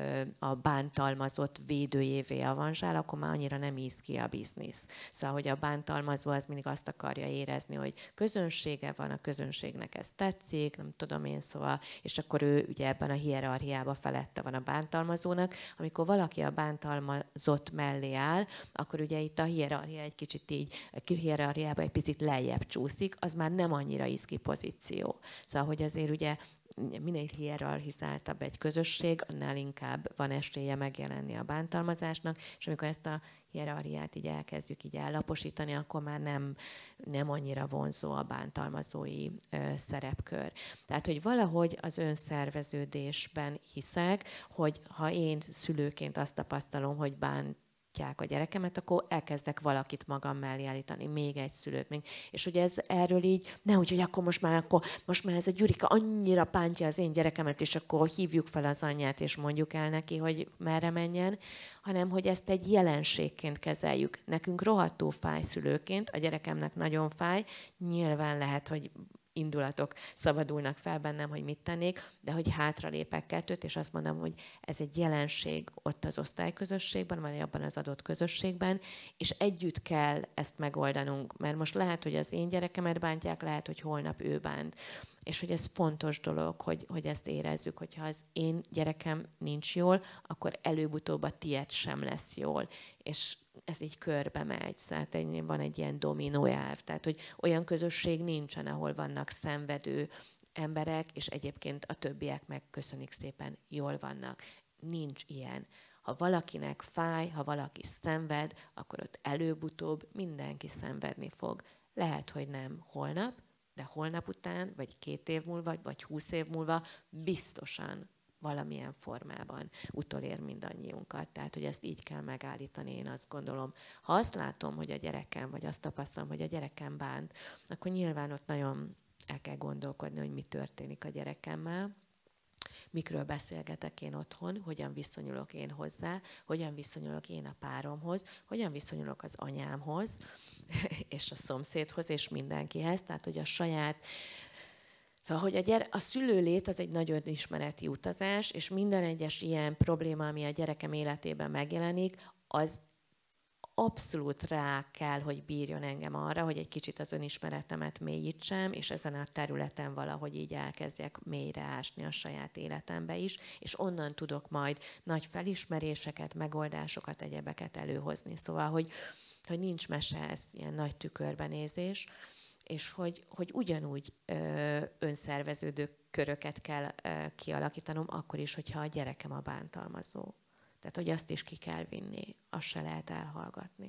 a bántalmazott védőjévé avanzsál, akkor már annyira nem íz ki a biznisz. Szóval, hogy a bántalmazó az mindig azt akarja érezni, hogy közönsége van, a közönségnek ez tetszik, nem tudom én, szóval, és akkor ő ugye ebben a hierarchiában felette van a bántalmazónak. Amikor valaki a bántalmazott mellé áll, akkor ugye itt a hierarchia egy kicsit így, a hierarchiában egy picit lejjebb csúszik, az már nem annyira izgi pozíció. Szóval, hogy azért ugye minél hierarchizáltabb egy közösség, annál inkább van esélye megjelenni a bántalmazásnak, és amikor ezt a hierarchiát így elkezdjük így ellaposítani, akkor már nem, nem annyira vonzó a bántalmazói ö, szerepkör. Tehát, hogy valahogy az önszerveződésben hiszek, hogy ha én szülőként azt tapasztalom, hogy bánt a gyerekemet, akkor elkezdek valakit magam mellé állítani, még egy szülőt. Még. És ugye ez erről így, nehogy, hogy akkor most már, akkor, most már ez a Gyurika annyira bántja az én gyerekemet, és akkor hívjuk fel az anyját, és mondjuk el neki, hogy merre menjen, hanem hogy ezt egy jelenségként kezeljük. Nekünk rohadtul fáj szülőként, a gyerekemnek nagyon fáj, nyilván lehet, hogy indulatok szabadulnak fel bennem, hogy mit tennék, de hogy hátralépek kettőt, és azt mondom, hogy ez egy jelenség ott az osztályközösségben, vagy abban az adott közösségben, és együtt kell ezt megoldanunk, mert most lehet, hogy az én gyerekemet bántják, lehet, hogy holnap ő bánt. És hogy ez fontos dolog, hogy, hogy ezt érezzük, hogyha az én gyerekem nincs jól, akkor előbb-utóbb a tiéd sem lesz jól. És ez így körbe megy. Tehát van egy ilyen dominó elv. Tehát, hogy olyan közösség nincsen, ahol vannak szenvedő emberek, és egyébként a többiek meg köszönik szépen, jól vannak. Nincs ilyen. Ha valakinek fáj, ha valaki szenved, akkor ott előbb-utóbb mindenki szenvedni fog. Lehet, hogy nem holnap, De holnap után, vagy két év múlva, vagy húsz év múlva biztosan valamilyen formában utolér mindannyiunkat. Tehát, hogy ezt így kell megállítani, én azt gondolom. Ha azt látom, hogy a gyerekem, vagy azt tapasztalom, hogy a gyerekem bánt, akkor nyilván ott nagyon el kell gondolkodni, hogy mi történik a gyerekemmel, mikről beszélgetek én otthon, hogyan viszonyulok én hozzá, hogyan viszonyulok én a páromhoz, hogyan viszonyulok az anyámhoz, és a szomszédhoz, és mindenkihez. Tehát, hogy a saját... Szóval, hogy a, gyere, a szülőlét az egy nagyon ismereti utazás, és minden egyes ilyen probléma, ami a gyerekem életében megjelenik, az abszolút rá kell, hogy bírjon engem arra, hogy egy kicsit az önismeretemet mélyítsem, és ezen a területen valahogy így elkezdjek mélyre ásni a saját életembe is, és onnan tudok majd nagy felismeréseket, megoldásokat, egyebeket előhozni. Szóval, hogy, hogy nincs mese, ez ilyen nagy tükörbenézés, és hogy, hogy ugyanúgy ö, önszerveződő köröket kell ö, kialakítanom, akkor is, hogyha a gyerekem a bántalmazó. Tehát, hogy azt is ki kell vinni, azt se lehet elhallgatni.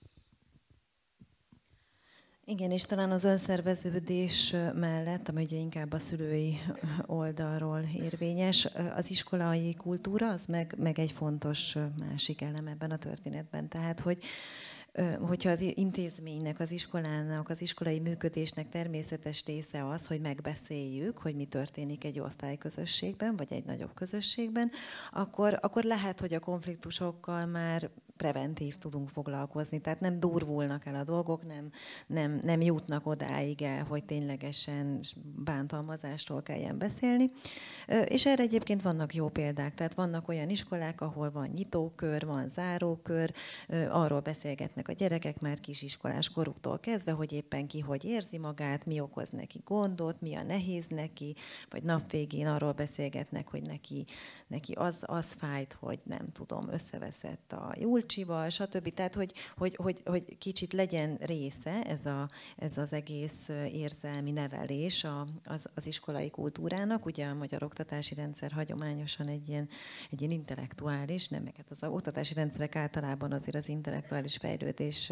Igen, és talán az önszerveződés mellett, ami ugye inkább a szülői oldalról érvényes, az iskolai kultúra, az meg, meg egy fontos másik elem ebben a történetben. Tehát, hogy hogyha az intézménynek, az iskolának, az iskolai működésnek természetes része az, hogy megbeszéljük, hogy mi történik egy osztályközösségben, vagy egy nagyobb közösségben, akkor, akkor lehet, hogy a konfliktusokkal már preventív tudunk foglalkozni. Tehát nem durvulnak el a dolgok, nem, nem, nem jutnak odáig el, hogy ténylegesen bántalmazástól kelljen beszélni. És erre egyébként vannak jó példák. Tehát vannak olyan iskolák, ahol van nyitókör, van zárókör, arról beszélgetnek a gyerekek már kisiskolás koruktól kezdve, hogy éppen ki hogy érzi magát, mi okoz neki gondot, mi a nehéz neki, vagy napvégén arról beszélgetnek, hogy neki, neki az, az fájt, hogy nem tudom, összeveszett a Julcsival, stb. Tehát, hogy, hogy, hogy, hogy kicsit legyen része ez, a, ez az egész érzelmi nevelés a, az, az iskolai kultúrának. Ugye a magyar oktatási rendszer hagyományosan egy ilyen, egy ilyen intellektuális, nem, hát az oktatási rendszerek általában azért az intellektuális fejlődés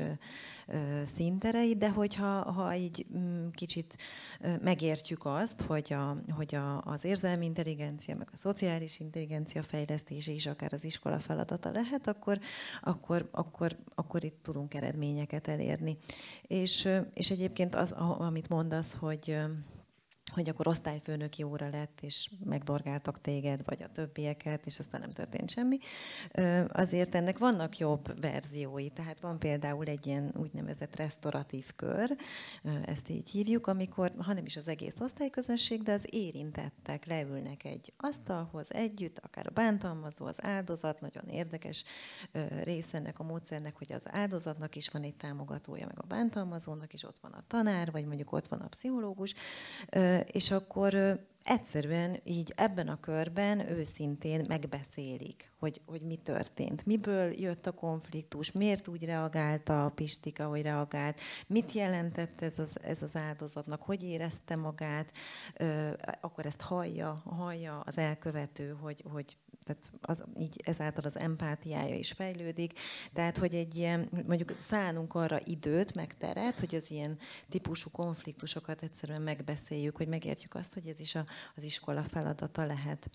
színterei, de hogyha ha így kicsit megértjük azt, hogy, a, hogy a, az érzelmi intelligencia, meg a szociális intelligencia fejlesztése is akár az iskola feladata lehet, akkor, akkor, akkor, akkor itt tudunk eredményeket elérni. És, és egyébként az, amit mondasz, hogy hogy akkor osztályfőnöki óra lett, és megdorgáltak téged, vagy a többieket, és aztán nem történt semmi. Azért ennek vannak jobb verziói. Tehát van például egy ilyen úgynevezett resztoratív kör, ezt így hívjuk, amikor, ha nem is az egész osztályközönség, de az érintettek leülnek egy asztalhoz együtt, akár a bántalmazó, az áldozat, nagyon érdekes része ennek a módszernek, hogy az áldozatnak is van egy támogatója, meg a bántalmazónak is, ott van a tanár, vagy mondjuk ott van a pszichológus, és akkor egyszerűen így ebben a körben őszintén megbeszélik, hogy, hogy mi történt, miből jött a konfliktus, miért úgy reagált a Pistika, hogy reagált, mit jelentett ez az, ez az áldozatnak, hogy érezte magát, akkor ezt hallja, hallja az elkövető, hogy, hogy tehát az, így ezáltal az empátiája is fejlődik. Tehát, hogy egy ilyen, mondjuk szánunk arra időt, meg teret, hogy az ilyen típusú konfliktusokat egyszerűen megbeszéljük, hogy megértjük azt, hogy ez is a, az iskola feladata lehet.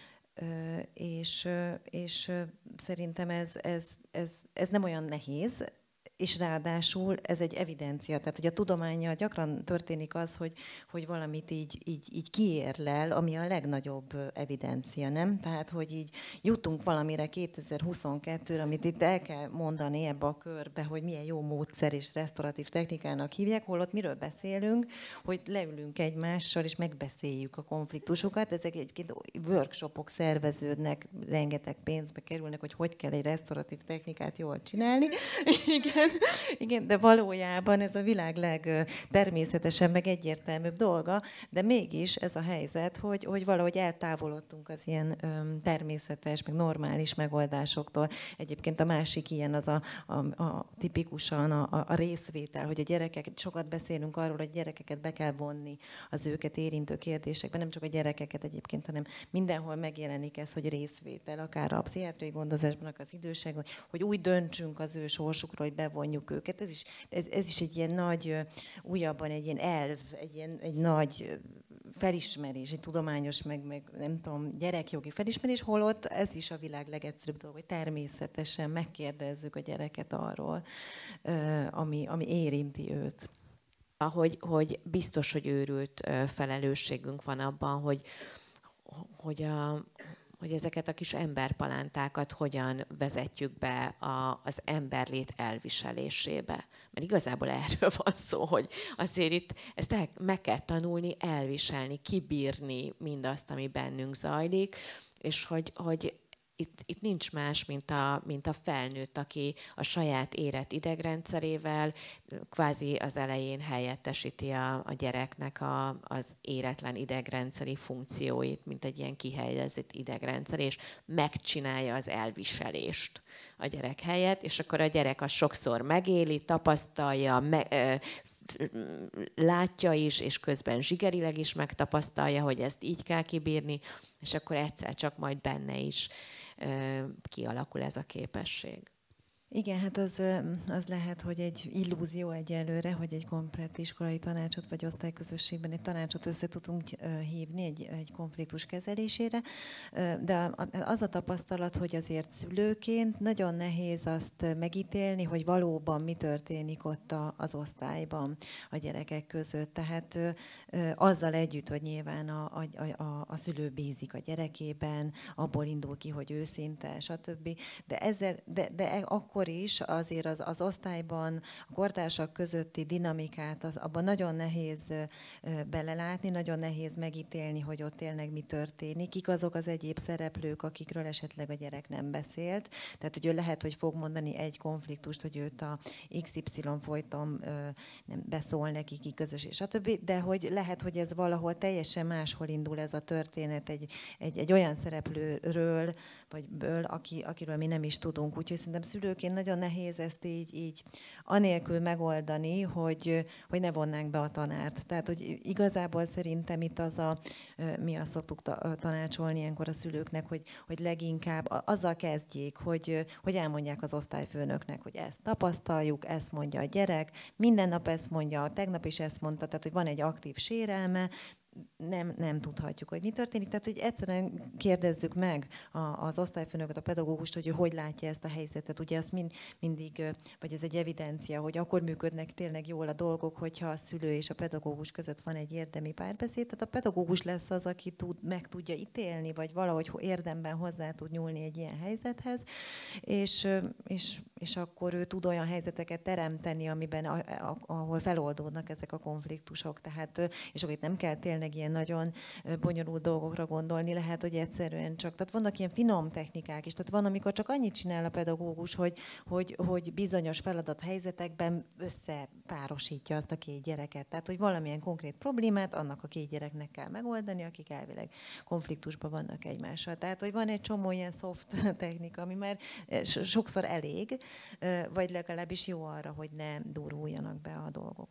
Ö, és, és szerintem ez, ez, ez, ez nem olyan nehéz, és ráadásul ez egy evidencia. Tehát, hogy a tudománnyal gyakran történik az, hogy, hogy valamit így, így, így kiérlel, ami a legnagyobb evidencia, nem? Tehát, hogy így jutunk valamire kétezer-huszonkettőre, amit itt el kell mondani ebbe a körbe, hogy milyen jó módszer és resztoratív technikának hívják, holott miről beszélünk, hogy leülünk egymással, és megbeszéljük a konfliktusokat. Ezek egyébként workshopok szerveződnek, rengeteg pénzbe kerülnek, hogy hogy kell egy resztoratív technikát jól csinálni. Igen. Igen, de valójában ez a világ legtermészetesebb, meg egyértelműbb dolga, de mégis ez a helyzet, hogy, hogy valahogy eltávolodtunk az ilyen öm, természetes, meg normális megoldásoktól. Egyébként a másik ilyen az a, a, a tipikusan a, a részvétel, hogy a gyerekek, sokat beszélünk arról, hogy gyerekeket be kell vonni az őket érintő kérdésekben, nem csak a gyerekeket egyébként, hanem mindenhol megjelenik ez, hogy részvétel, akár a pszichiátriai gondozásban, akár az idősek, hogy úgy döntsünk az ő sorsukról, hogy bevonjuk bevonjuk őket. Ez is, ez, ez is egy ilyen nagy, újabban egy ilyen elv, egy, ilyen, egy nagy felismerés, egy tudományos, meg, meg nem tudom, gyerekjogi felismerés, holott ez is a világ legegyszerűbb dolog, hogy természetesen megkérdezzük a gyereket arról, ami, ami érinti őt. Hogy, hogy biztos, hogy őrült felelősségünk van abban, hogy, hogy, a, hogy ezeket a kis emberpalántákat hogyan vezetjük be a, az emberlét elviselésébe. Mert igazából erről van szó, hogy azért itt ezt el, meg kell tanulni, elviselni, kibírni mindazt, ami bennünk zajlik, és hogy, hogy Itt, itt nincs más, mint a, mint a felnőtt, aki a saját érett idegrendszerével kvázi az elején helyettesíti a, a gyereknek a, az éretlen idegrendszeri funkcióit, mint egy ilyen kihelyezett idegrendszer, és megcsinálja az elviselést a gyerek helyett, és akkor a gyerek azt sokszor megéli, tapasztalja, me, ö, látja is, és közben zsigerileg is megtapasztalja, hogy ezt így kell kibírni, és akkor egyszer csak majd benne is kialakul ez a képesség. Igen, hát az, az lehet, hogy egy illúzió egyelőre, hogy egy komplett iskolai tanácsot vagy osztályközösségben egy tanácsot össze tudunk hívni egy, egy konfliktus kezelésére, de az a tapasztalat, hogy azért szülőként nagyon nehéz azt megítélni, hogy valóban mi történik ott az osztályban a gyerekek között. Tehát azzal együtt, hogy nyilván a, a, a, a szülő bízik a gyerekében, abból indul ki, hogy őszinte, stb. De, ezzel, de, de akkor is azért az, az osztályban a kortársak közötti dinamikát, az, abban nagyon nehéz belelátni, nagyon nehéz megítélni, hogy ott tényleg mi történik. Kik azok az egyéb szereplők, akikről esetleg a gyerek nem beszélt. Tehát, hogy ő lehet, hogy fog mondani egy konfliktust, hogy őt a iksz ipszilon folyton nem beszól neki, ki közös, és stb. De hogy lehet, hogy ez valahol teljesen máshol indul ez a történet egy, egy, egy olyan szereplőről, vagy ből, aki, akiről mi nem is tudunk. Úgyhogy szerintem szülőként nagyon nehéz ezt így, így anélkül megoldani, hogy, hogy ne vonnánk be a tanárt. Tehát, hogy igazából szerintem itt az a, mi azt szoktuk tanácsolni ilyenkor a szülőknek, hogy, hogy leginkább azzal kezdjék, hogy, hogy elmondják az osztályfőnöknek, hogy ezt tapasztaljuk, ezt mondja a gyerek, minden nap ezt mondja, tegnap is ezt mondta, tehát, hogy van egy aktív sérelme, Nem, nem tudhatjuk, hogy mi történik. Tehát, hogy egyszerűen kérdezzük meg az osztályfőnököt, a pedagógust, hogy ő hogy látja ezt a helyzetet. Ugye azt mind, mindig, vagy ez egy evidencia, hogy akkor működnek tényleg jól a dolgok, hogyha a szülő és a pedagógus között van egy érdemi párbeszéd. Tehát a pedagógus lesz az, aki tud, meg tudja ítélni, vagy valahogy érdemben hozzá tud nyúlni egy ilyen helyzethez, és, és, és akkor ő tud olyan helyzeteket teremteni, amiben, ahol feloldódnak ezek a konfliktusok. Tehát, és akkor itt nem kell tényleg ilyen nagyon bonyolult dolgokra gondolni, lehet, hogy egyszerűen csak, tehát vannak ilyen finom technikák is, tehát van, amikor csak annyit csinál a pedagógus, hogy, hogy, hogy bizonyos feladathelyzetekben összepárosítja azt a két gyereket. Tehát, hogy valamilyen konkrét problémát annak a két gyereknek kell megoldani, akik elvileg konfliktusban vannak egymással. Tehát, hogy van egy csomó ilyen soft technika, ami már sokszor elég, vagy legalábbis jó arra, hogy ne duruljanak be a dolgok.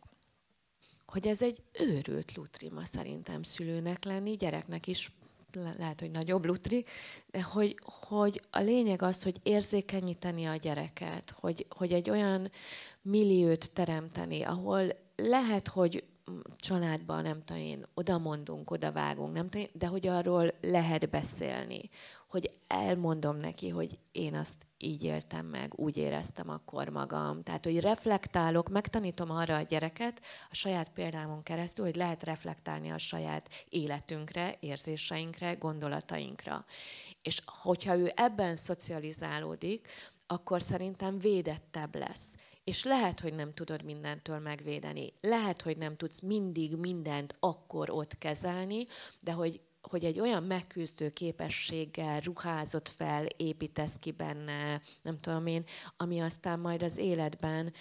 Hogy ez egy őrült lutri ma szerintem szülőnek lenni, gyereknek is le- lehet, hogy nagyobb lutri, de hogy, hogy a lényeg az, hogy érzékenyíteni a gyereket, hogy, hogy egy olyan milliót teremteni, ahol lehet, hogy családban, nem tudom én, oda mondunk, oda vágunk, nem tudom én, de hogy arról lehet beszélni, hogy elmondom neki, hogy én azt így éltem meg, úgy éreztem akkor magam. Tehát, hogy reflektálok, megtanítom arra a gyereket a saját példámon keresztül, hogy lehet reflektálni a saját életünkre, érzéseinkre, gondolatainkra. És hogyha ő ebben szocializálódik, akkor szerintem védettebb lesz. És lehet, hogy nem tudod mindentől megvédeni. Lehet, hogy nem tudsz mindig mindent akkor ott kezelni, de hogy hogy egy olyan megküzdő képességgel ruházott fel, építesz ki benne, nem tudom én, ami aztán majd az életben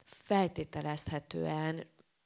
feltételezhetően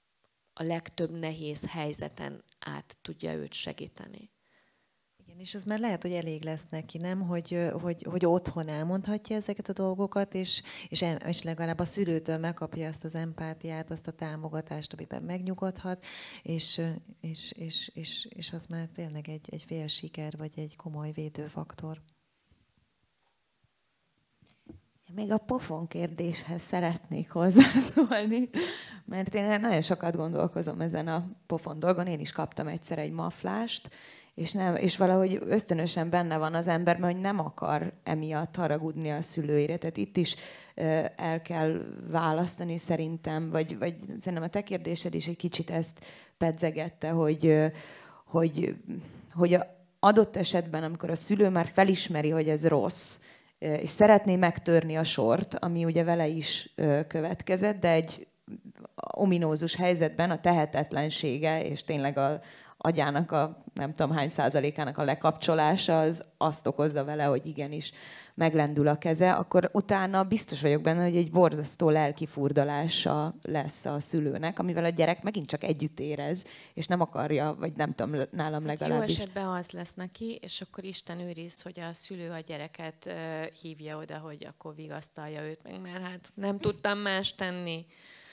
a legtöbb nehéz helyzeten át tudja őt segíteni. Igen, és az már lehet, hogy elég lesz neki, nem? Hogy, hogy, hogy otthon elmondhatja ezeket a dolgokat, és, és, és legalább a szülőtől megkapja azt az empátiát, azt a támogatást, amiben megnyugodhat, és, és, és, és, és az már tényleg egy, egy fél siker, vagy egy komoly védőfaktor. Még a pofon kérdéshez szeretnék hozzászólni, mert én nagyon sokat gondolkozom ezen a pofon dolgon. Én is kaptam egyszer egy maflást, és, nem, és valahogy ösztönösen benne van az emberben, hogy nem akar emiatt haragudni a szülőire. Tehát itt is el kell választani szerintem, vagy, vagy szerintem a te kérdésed is egy kicsit ezt pedzegette, hogy, hogy, hogy adott esetben, amikor a szülő már felismeri, hogy ez rossz, és szeretné megtörni a sort, ami ugye vele is következett, de egy ominózus helyzetben a tehetetlensége, és tényleg a agyának a nem tudom hány százalékának a lekapcsolása, az azt okozza vele, hogy igenis meglendül a keze, akkor utána biztos vagyok benne, hogy egy borzasztó lelkifurdalása lesz a szülőnek, amivel a gyerek megint csak együtt érez, és nem akarja, vagy nem tudom, nálam legalábbis. Jó esetben az lesz neki, és akkor Isten őriz, hogy a szülő a gyereket uh, hívja oda, hogy akkor vigasztalja őt meg, mert hát nem tudtam más tenni.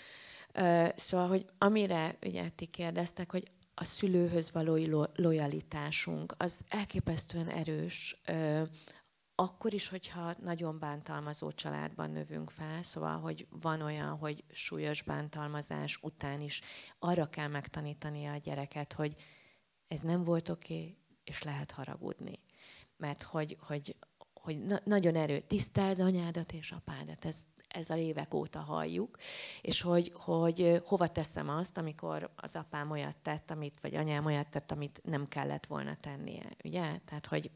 Uh, szóval, hogy amire ugye ti kérdeztek, hogy a szülőhöz való lo- lojalitásunk, az elképesztően erős. Uh, Akkor is, hogyha nagyon bántalmazó családban növünk fel, szóval, hogy van olyan, hogy súlyos bántalmazás után is arra kell megtanítani a gyereket, hogy ez nem volt oké, okay, és lehet haragudni. Mert hogy, hogy, hogy na- nagyon erő, tiszteld anyádat és apádat, ez, ez a évek óta halljuk, és hogy, hogy hova teszem azt, amikor az apám olyat tett, amit, vagy anyám olyat tett, amit nem kellett volna tennie, ugye? Tehát, hogy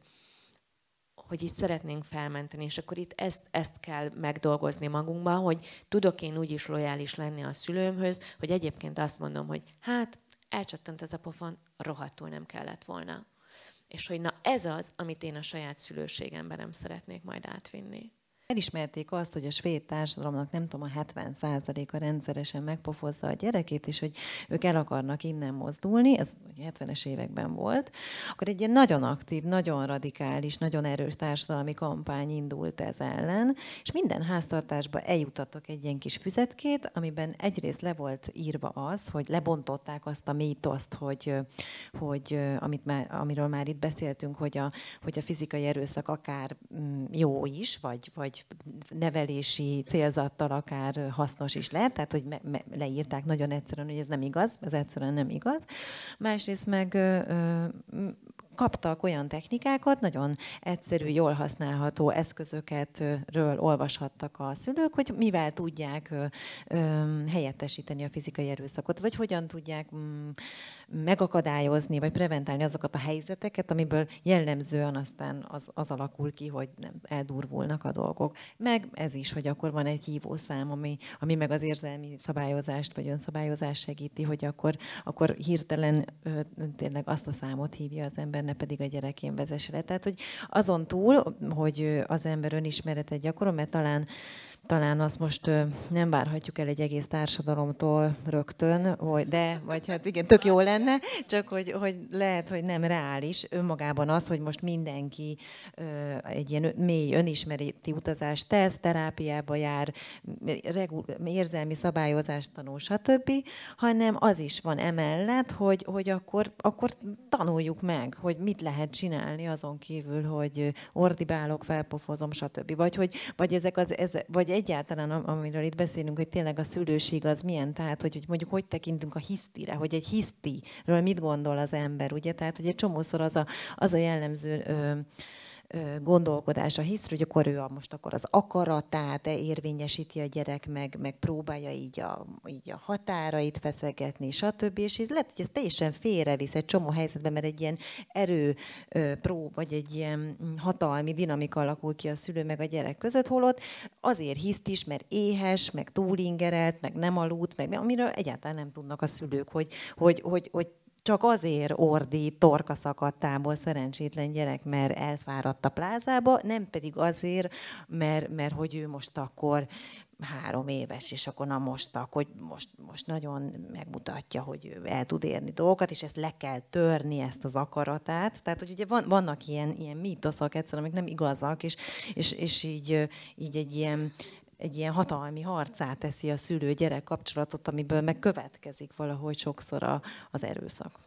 hogy itt szeretnénk felmenteni, és akkor itt ezt, ezt kell megdolgozni magunkban, hogy tudok én úgy is lojális lenni a szülőmhöz, hogy egyébként azt mondom, hogy hát elcsattant ez a pofon, rohadtul nem kellett volna. És hogy na ez az, amit én a saját szülőségemben nem szeretnék majd átvinni. Elismerték azt, hogy a svéd társadalomnak nem tudom, a hetven százaléka rendszeresen megpofozza a gyerekét, és hogy ők el akarnak innen mozdulni, ez hetvenes években volt, akkor egy ilyen nagyon aktív, nagyon radikális, nagyon erős társadalmi kampány indult ez ellen, és minden háztartásba eljutattak egy ilyen kis füzetkét, amiben egyrészt le volt írva az, hogy lebontották azt a mítoszt, hogy, hogy amit már, amiről már itt beszéltünk, hogy a, hogy a fizikai erőszak akár jó is, vagy, vagy nevelési célzattal akár hasznos is lehet, tehát hogy me- me- leírták nagyon egyszerűen, hogy ez nem igaz, ez egyszerűen nem igaz. Másrészt meg ö, ö, kaptak olyan technikákat, nagyon egyszerű, jól használható eszközökről olvashattak a szülők, hogy mivel tudják ö, ö, helyettesíteni a fizikai erőszakot, vagy hogyan tudják mm, megakadályozni, vagy preventálni azokat a helyzeteket, amiből jellemzően aztán az, az alakul ki, hogy nem eldurvulnak a dolgok. Meg ez is, hogy akkor van egy hívószám, ami, ami meg az érzelmi szabályozást, vagy önszabályozást segíti, hogy akkor, akkor hirtelen ö, tényleg azt a számot hívja az ember, ne pedig a gyerekén vezesse le. Tehát, hogy azon túl, hogy az ember önismeretet gyakorol, mert talán Talán azt most nem várhatjuk el egy egész társadalomtól rögtön, hogy de, vagy hát igen, tök jó lenne, csak hogy, hogy lehet, hogy nem reális önmagában az, hogy most mindenki egy ilyen mély önismereti utazást tesz, terápiába jár, érzelmi szabályozást tanul, stb., hanem az is van emellett, hogy, hogy akkor, akkor tanuljuk meg, hogy mit lehet csinálni azon kívül, hogy ordibálok, felpofozom, stb. Vagy, hogy, vagy ezek az, ez, vagy egyáltalán, amiről itt beszélünk, hogy tényleg a szülőség az milyen, tehát hogy, hogy mondjuk hogy tekintünk a hisztire, hogy egy hisztiről mit gondol az ember, ugye? Tehát, hogy egy csomószor az a, az a jellemző ö, ö, gondolkodás a hisztről, hogy akkor ő a, most akkor az akaratát érvényesíti a gyerek, meg, meg próbálja így a, így a határait feszegetni, stb. És ez lehet, hogy ez teljesen félrevisz egy csomó helyzetben, mert egy ilyen erő ö, pró, vagy egy ilyen hatalmi dinamika alakul ki a szülő meg a gyerek között, holott azért hiszt is, mert éhes, meg túlingerelt, meg nem aludt, meg amiről egyáltalán nem tudnak a szülők, hogy, hogy, hogy, hogy csak azért ordít torkaszakadtából szerencsétlen gyerek, mert elfáradt a plázába, nem pedig azért, mert, mert hogy ő most akkor három éves, és akkor na most, hogy most, most nagyon megmutatja, hogy ő el tud érni dolgokat, és ezt le kell törni, ezt az akaratát. Tehát, hogy ugye van, vannak ilyen, ilyen mítoszok egyszerűen, amik nem igazak, és, és, és így, így egy ilyen egy ilyen hatalmi harcát teszi a szülő-gyerek kapcsolatot, amiből megkövetkezik valahogy sokszor a, az erőszak.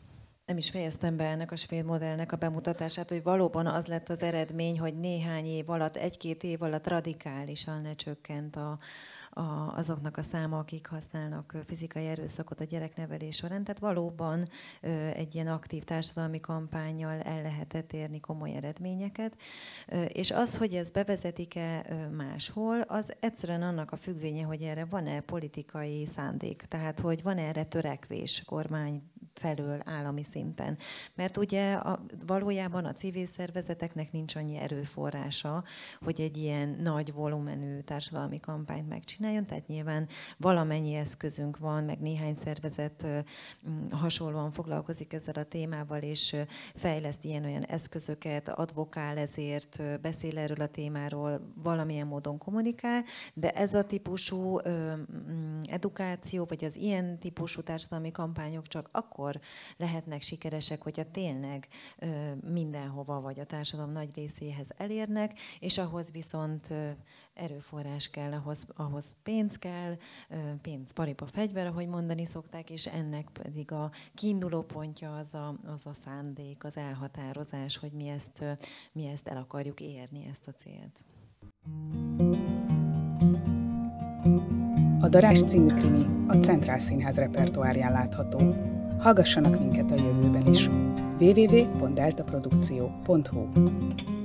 Nem is fejeztem be ennek a svéd modellnek a bemutatását, hogy valóban az lett az eredmény, hogy néhány év alatt, egy-két év alatt radikálisan lecsökkent a, a, azoknak a száma, akik használnak fizikai erőszakot a gyereknevelés során. Tehát valóban ö, egy ilyen aktív társadalmi kampánnyal el lehetett érni komoly eredményeket. Ö, és az, hogy ez bevezetik-e ö, máshol, az egyszerűen annak a függvénye, hogy erre van-e politikai szándék. Tehát, hogy van erre törekvés kormány felől állami szinten. Mert ugye a, valójában a civil szervezeteknek nincs annyi erőforrása, hogy egy ilyen nagy volumenű társadalmi kampányt megcsináljon, tehát nyilván valamennyi eszközünk van, meg néhány szervezet ö, hasonlóan foglalkozik ezzel a témával, és ö, fejleszt ilyen-olyan eszközöket, advokál ezért, ö, beszél erről a témáról, valamilyen módon kommunikál, de ez a típusú ö, edukáció, vagy az ilyen típusú társadalmi kampányok csak akkor lehetnek sikeresek, hogyha tényleg ö, mindenhova, vagy a társadalom nagy részéhez elérnek, és ahhoz viszont ö, erőforrás kell, ahhoz, ahhoz pénz kell, ö, pénz, paripa, fegyver, ahogy mondani szokták, és ennek pedig a kiinduló pontja az a, az a szándék, az elhatározás, hogy mi ezt, ö, mi ezt el akarjuk érni, ezt a célt. A Darázs című krimi a Centrál Színház repertoárján látható. Hallgassanak minket a jövőben is. double-u double-u double-u pont delta produkció pont hu